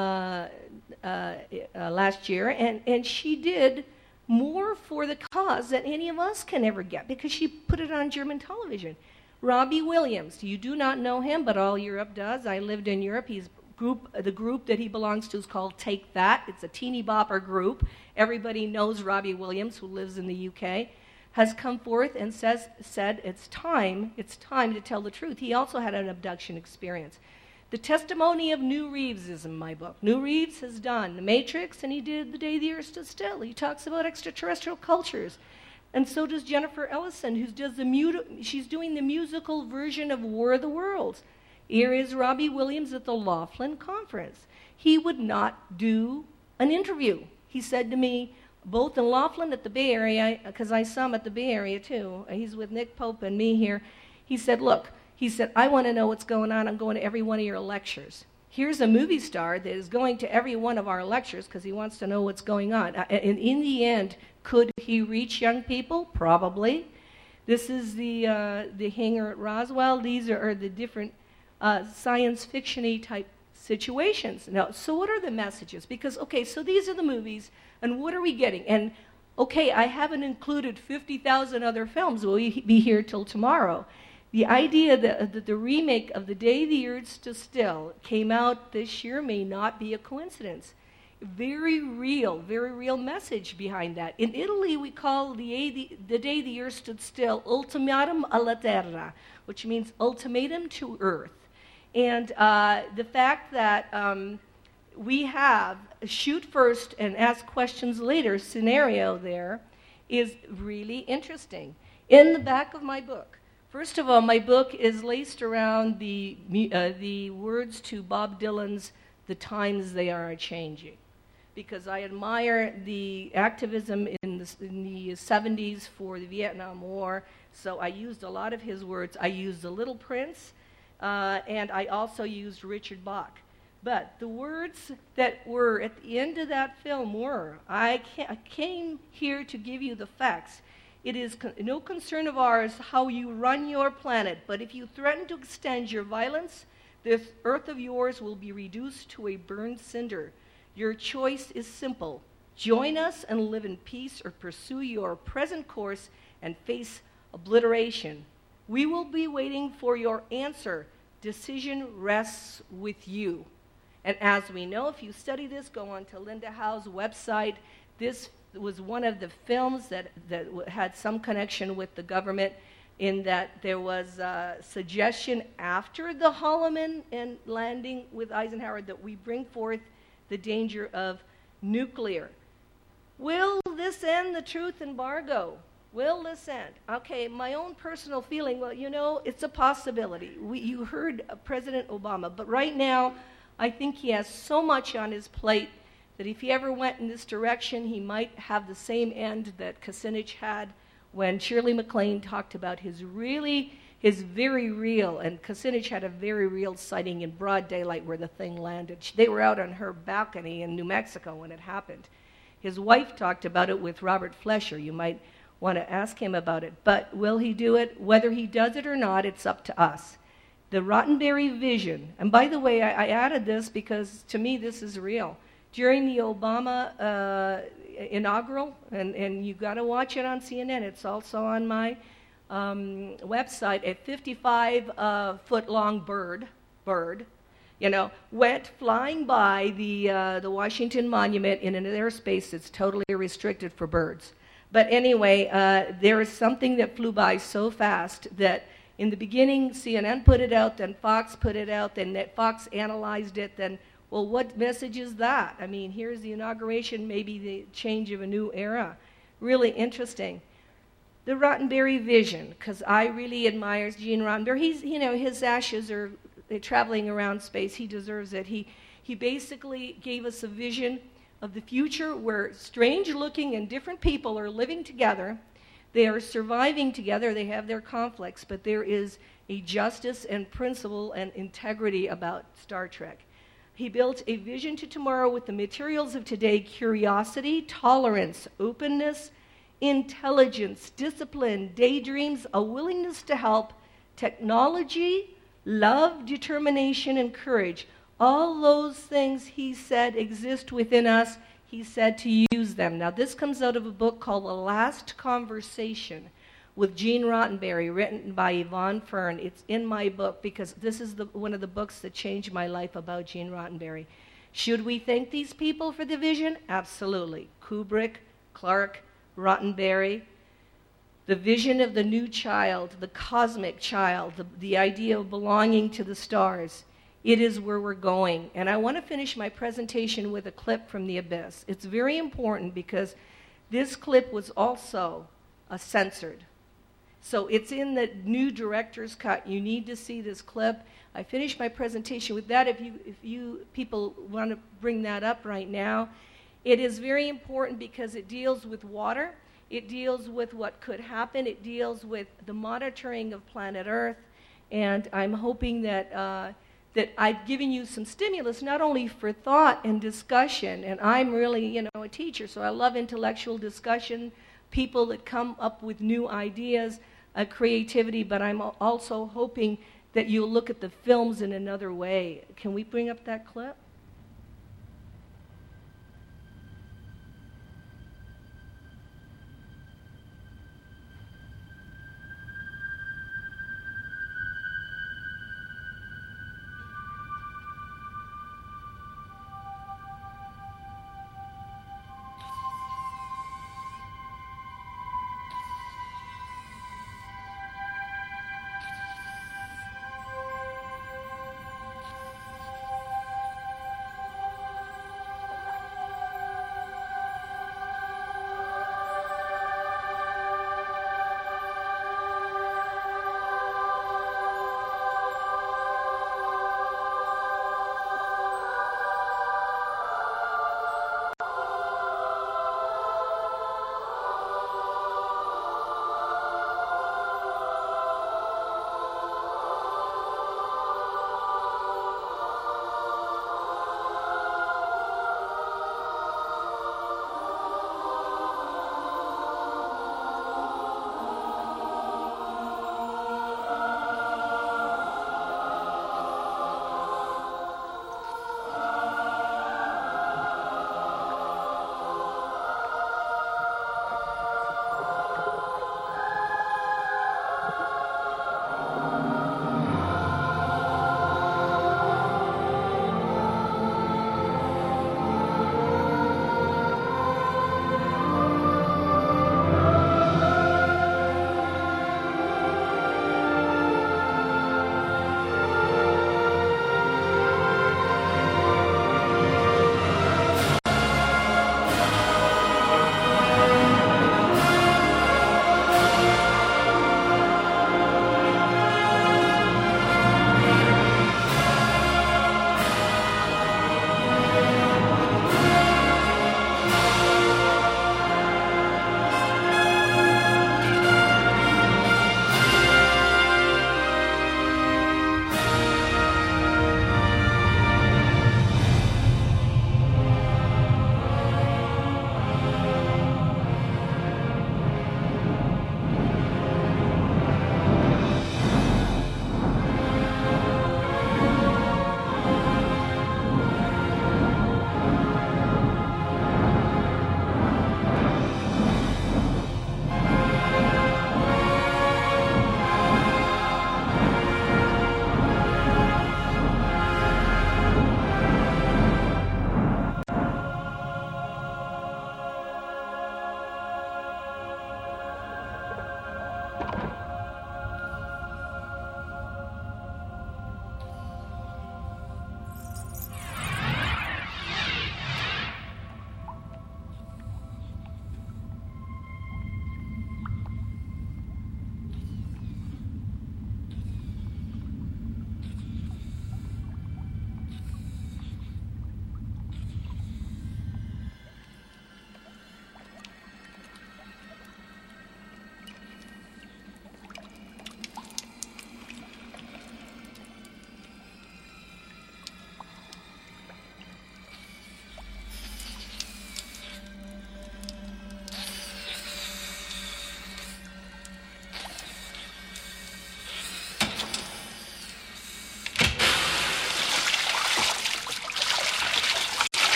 last year, and she did more for the cause than any of us can ever get because she put it on German television. Robbie Williams, you do not know him, but all Europe does. I lived in Europe. The group that he belongs to is called Take That. It's a teeny bopper group. Everybody knows Robbie Williams, who lives in the UK, has come forth and said it's time to tell the truth. He also had an abduction experience. The testimony of New Reeves is in my book. New Reeves has done The Matrix, and he did The Day the Earth Stood Still. He talks about extraterrestrial cultures. And so does Jennifer Ellison, she's doing the musical version of War of the Worlds. Here is Robbie Williams at the Laughlin Conference. He would not do an interview. He said to me, both in Laughlin at the Bay Area, because I saw him at the Bay Area too, he's with Nick Pope and me here, he said, look, I want to know what's going on. I'm going to every one of your lectures. Here's a movie star that is going to every one of our lectures because he wants to know what's going on. And in the end, could he reach young people? Probably. This is the hangar at Roswell. These are the different science fiction-y type situations. Now, so what are the messages? Because, okay, so these are the movies, and what are we getting? And, okay, I haven't included 50,000 other films. We'll be here till tomorrow. The idea that the remake of The Day the Earth Stood Still came out this year may not be a coincidence. Very real message behind that. In Italy, we call the Day the Earth Stood Still Ultimatum alla Terra, which means ultimatum to Earth. And the fact that we have shoot first and ask questions later scenario there is really interesting. In the back of my book, first of all, my book is laced around the words to Bob Dylan's "The Times They Are A-Changing," because I admire the activism in the 70s for the Vietnam War, so I used a lot of his words. I used The Little Prince, and I also used Richard Bach. But the words that were at the end of that film were, I came here to give you the facts. It is no concern of ours how you run your planet, but if you threaten to extend your violence, this earth of yours will be reduced to a burned cinder. Your choice is simple. Join us and live in peace, or pursue your present course and face obliteration. We will be waiting for your answer. Decision rests with you. And as we know, if you study this, go on to Linda Howe's website. This was one of the films that had some connection with the government, in that there was a suggestion after the Holloman and landing with Eisenhower that we bring forth the danger of nuclear. Will this end the truth embargo? Will this end? Okay, my own personal feeling, well, you know, it's a possibility. You heard President Obama, but right now, I think he has so much on his plate that if he ever went in this direction, he might have the same end that Kucinich had when Shirley MacLaine talked about his very real, and Kucinich had a very real sighting in broad daylight where the thing landed. They were out on her balcony in New Mexico when it happened. His wife talked about it with Robert Flesher. You might want to ask him about it. But will he do it? Whether he does it or not, it's up to us. The Roddenberry vision, and by the way, I added this because to me this is real. During the Obama inaugural, and you got to watch it on CNN, it's also on my website, a 55-foot-long bird, went flying by the Washington Monument in an airspace that's totally restricted for birds. But anyway, there is something that flew by so fast that in the beginning, CNN put it out, then Fox put it out, then Fox analyzed it, then, well, what message is that? I mean, here's the inauguration, maybe the change of a new era. Really interesting. The Roddenberry vision, because I really admire Gene Roddenberry. He's, his ashes are traveling around space. He deserves it. He basically gave us a vision of the future where strange-looking and different people are living together. They are surviving together. They have their conflicts, but there is a justice and principle and integrity about Star Trek. He built a vision to tomorrow with the materials of today: curiosity, tolerance, openness, intelligence, discipline, daydreams, a willingness to help, technology, love, determination, and courage. All those things, he said, exist within us. He said to use them. Now, this comes out of a book called The Last Conversation with Gene Roddenberry, written by Yvonne Fern. It's in my book because this is one of the books that changed my life about Gene Roddenberry. Should we thank these people for the vision? Absolutely. Kubrick, Clark, Roddenberry. The vision of the new child, the cosmic child, the idea of belonging to the stars. It is where we're going. And I want to finish my presentation with a clip from The Abyss. It's very important because this clip was also censored. So it's in the new director's cut. You need to see this clip. I finished my presentation with that. If you people want to bring that up right now. It is very important because it deals with water. It deals with what could happen. It deals with the monitoring of planet Earth. And I'm hoping that that I've given you some stimulus, not only for thought and discussion, and I'm really, a teacher, so I love intellectual discussion, people that come up with new ideas, creativity, but I'm also hoping that you'll look at the films in another way. Can we bring up that clip?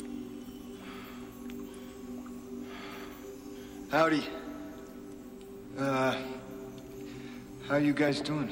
Howdy. How you guys doing?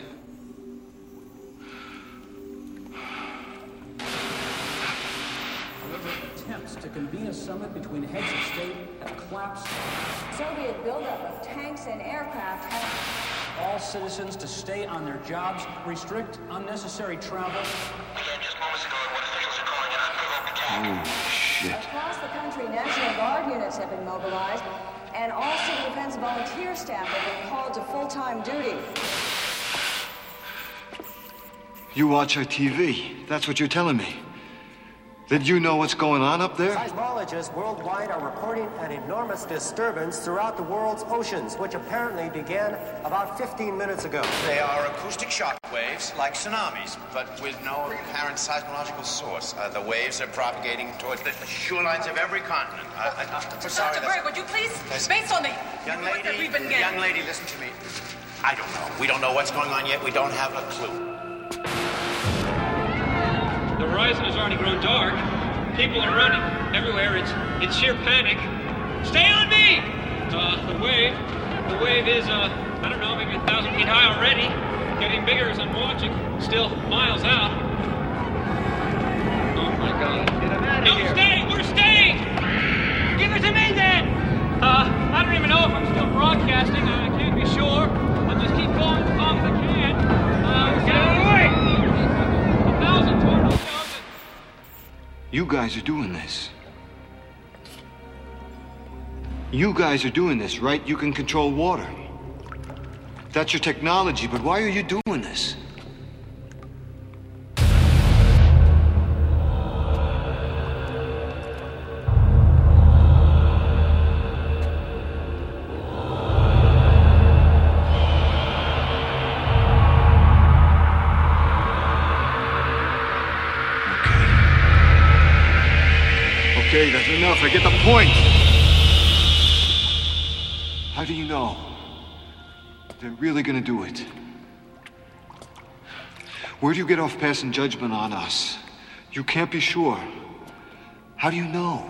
However, attempts to convene a summit between heads of state have collapsed. Soviet buildup of tanks and aircraft have... All citizens to stay on their jobs, restrict unnecessary travel. Again, just moments ago, what officials are calling an unprovoked attack. Holy shit. Across the country, National Guard units have been mobilized, and all civil defense volunteer staff have been called to full-time duty. You watch our TV. That's what you're telling me. Did you know what's going on up there? Seismologists worldwide are reporting an enormous disturbance throughout the world's oceans, which apparently began about 15 minutes ago. They are acoustic shock waves, like tsunamis, but with no apparent seismological source. The waves are propagating towards the shorelines of every continent. Sorry, Dr. Berg, would you please? Based on the young reports that we've been getting. young lady, listen to me. I don't know. We don't know what's going on yet. We don't have a clue. The horizon has already grown dark. People are running everywhere. It's sheer panic. Stay on me! The wave is, I don't know, maybe 1,000 feet high already. Getting bigger as I'm watching. Still miles out. Oh my God. No, we're staying! Give it to me then! I don't even know if I'm still broadcasting. I can't be sure. I'll just keep going as long as I can. Get out of the way! 1,000 total. You guys are doing this. You guys are doing this, right? You can control water. That's your technology, but why are you doing this? Okay, that's enough. I get the point. How do you know they're really gonna do it? Where do you get off passing judgment on us? You can't be sure. How do you know?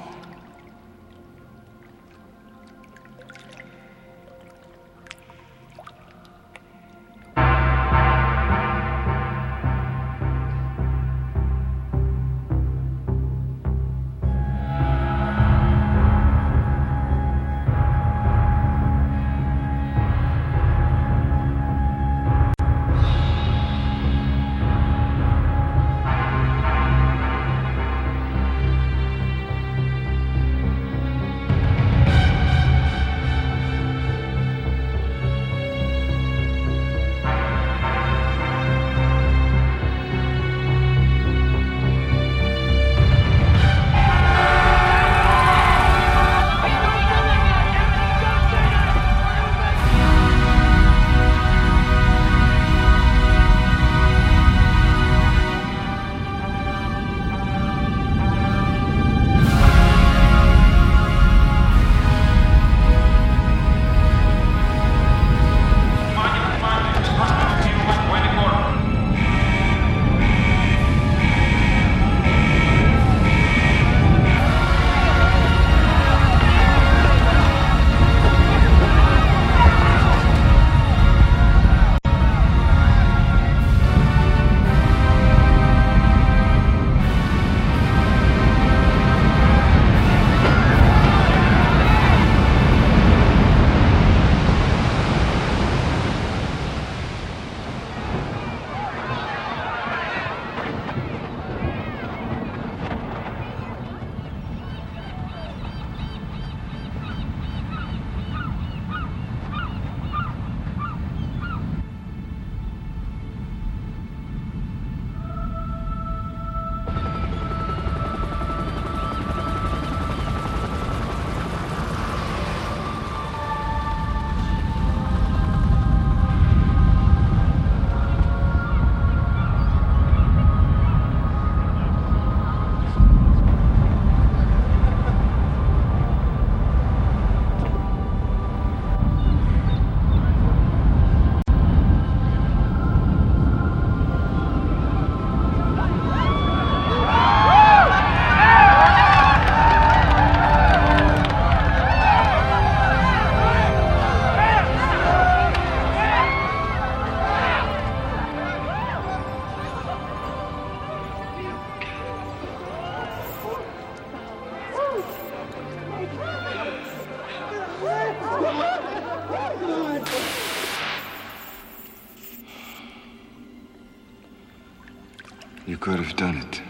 You could have done it.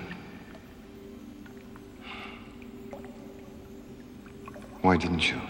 Why didn't you?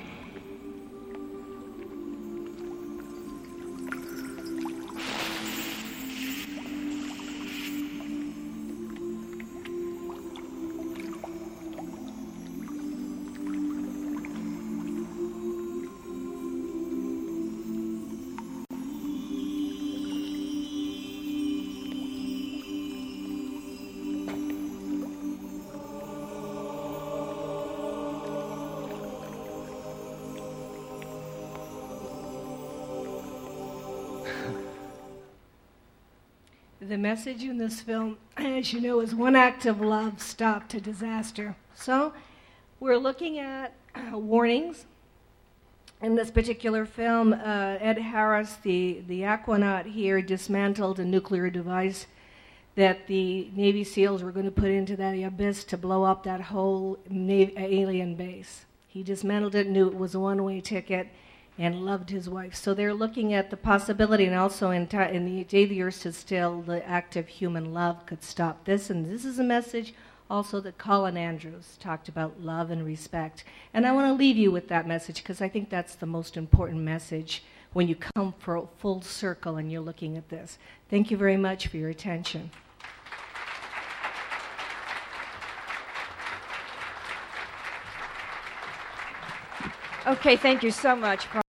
The message in this film, as you know, is one act of love stopped a disaster. So we're looking at warnings. In this particular film, Ed Harris, the Aquanaut here, dismantled a nuclear device that the Navy SEALs were going to put into that abyss to blow up that whole alien base. He dismantled it, knew it was a one-way ticket, and loved his wife. So they're looking at the possibility, and also in the day the earth stood still, the act of human love could stop this. And this is a message also that Colin Andrews talked about, love and respect. And I want to leave you with that message because I think that's the most important message when you come for a full circle and you're looking at this. Thank you very much for your attention. Okay, thank you so much, Carl.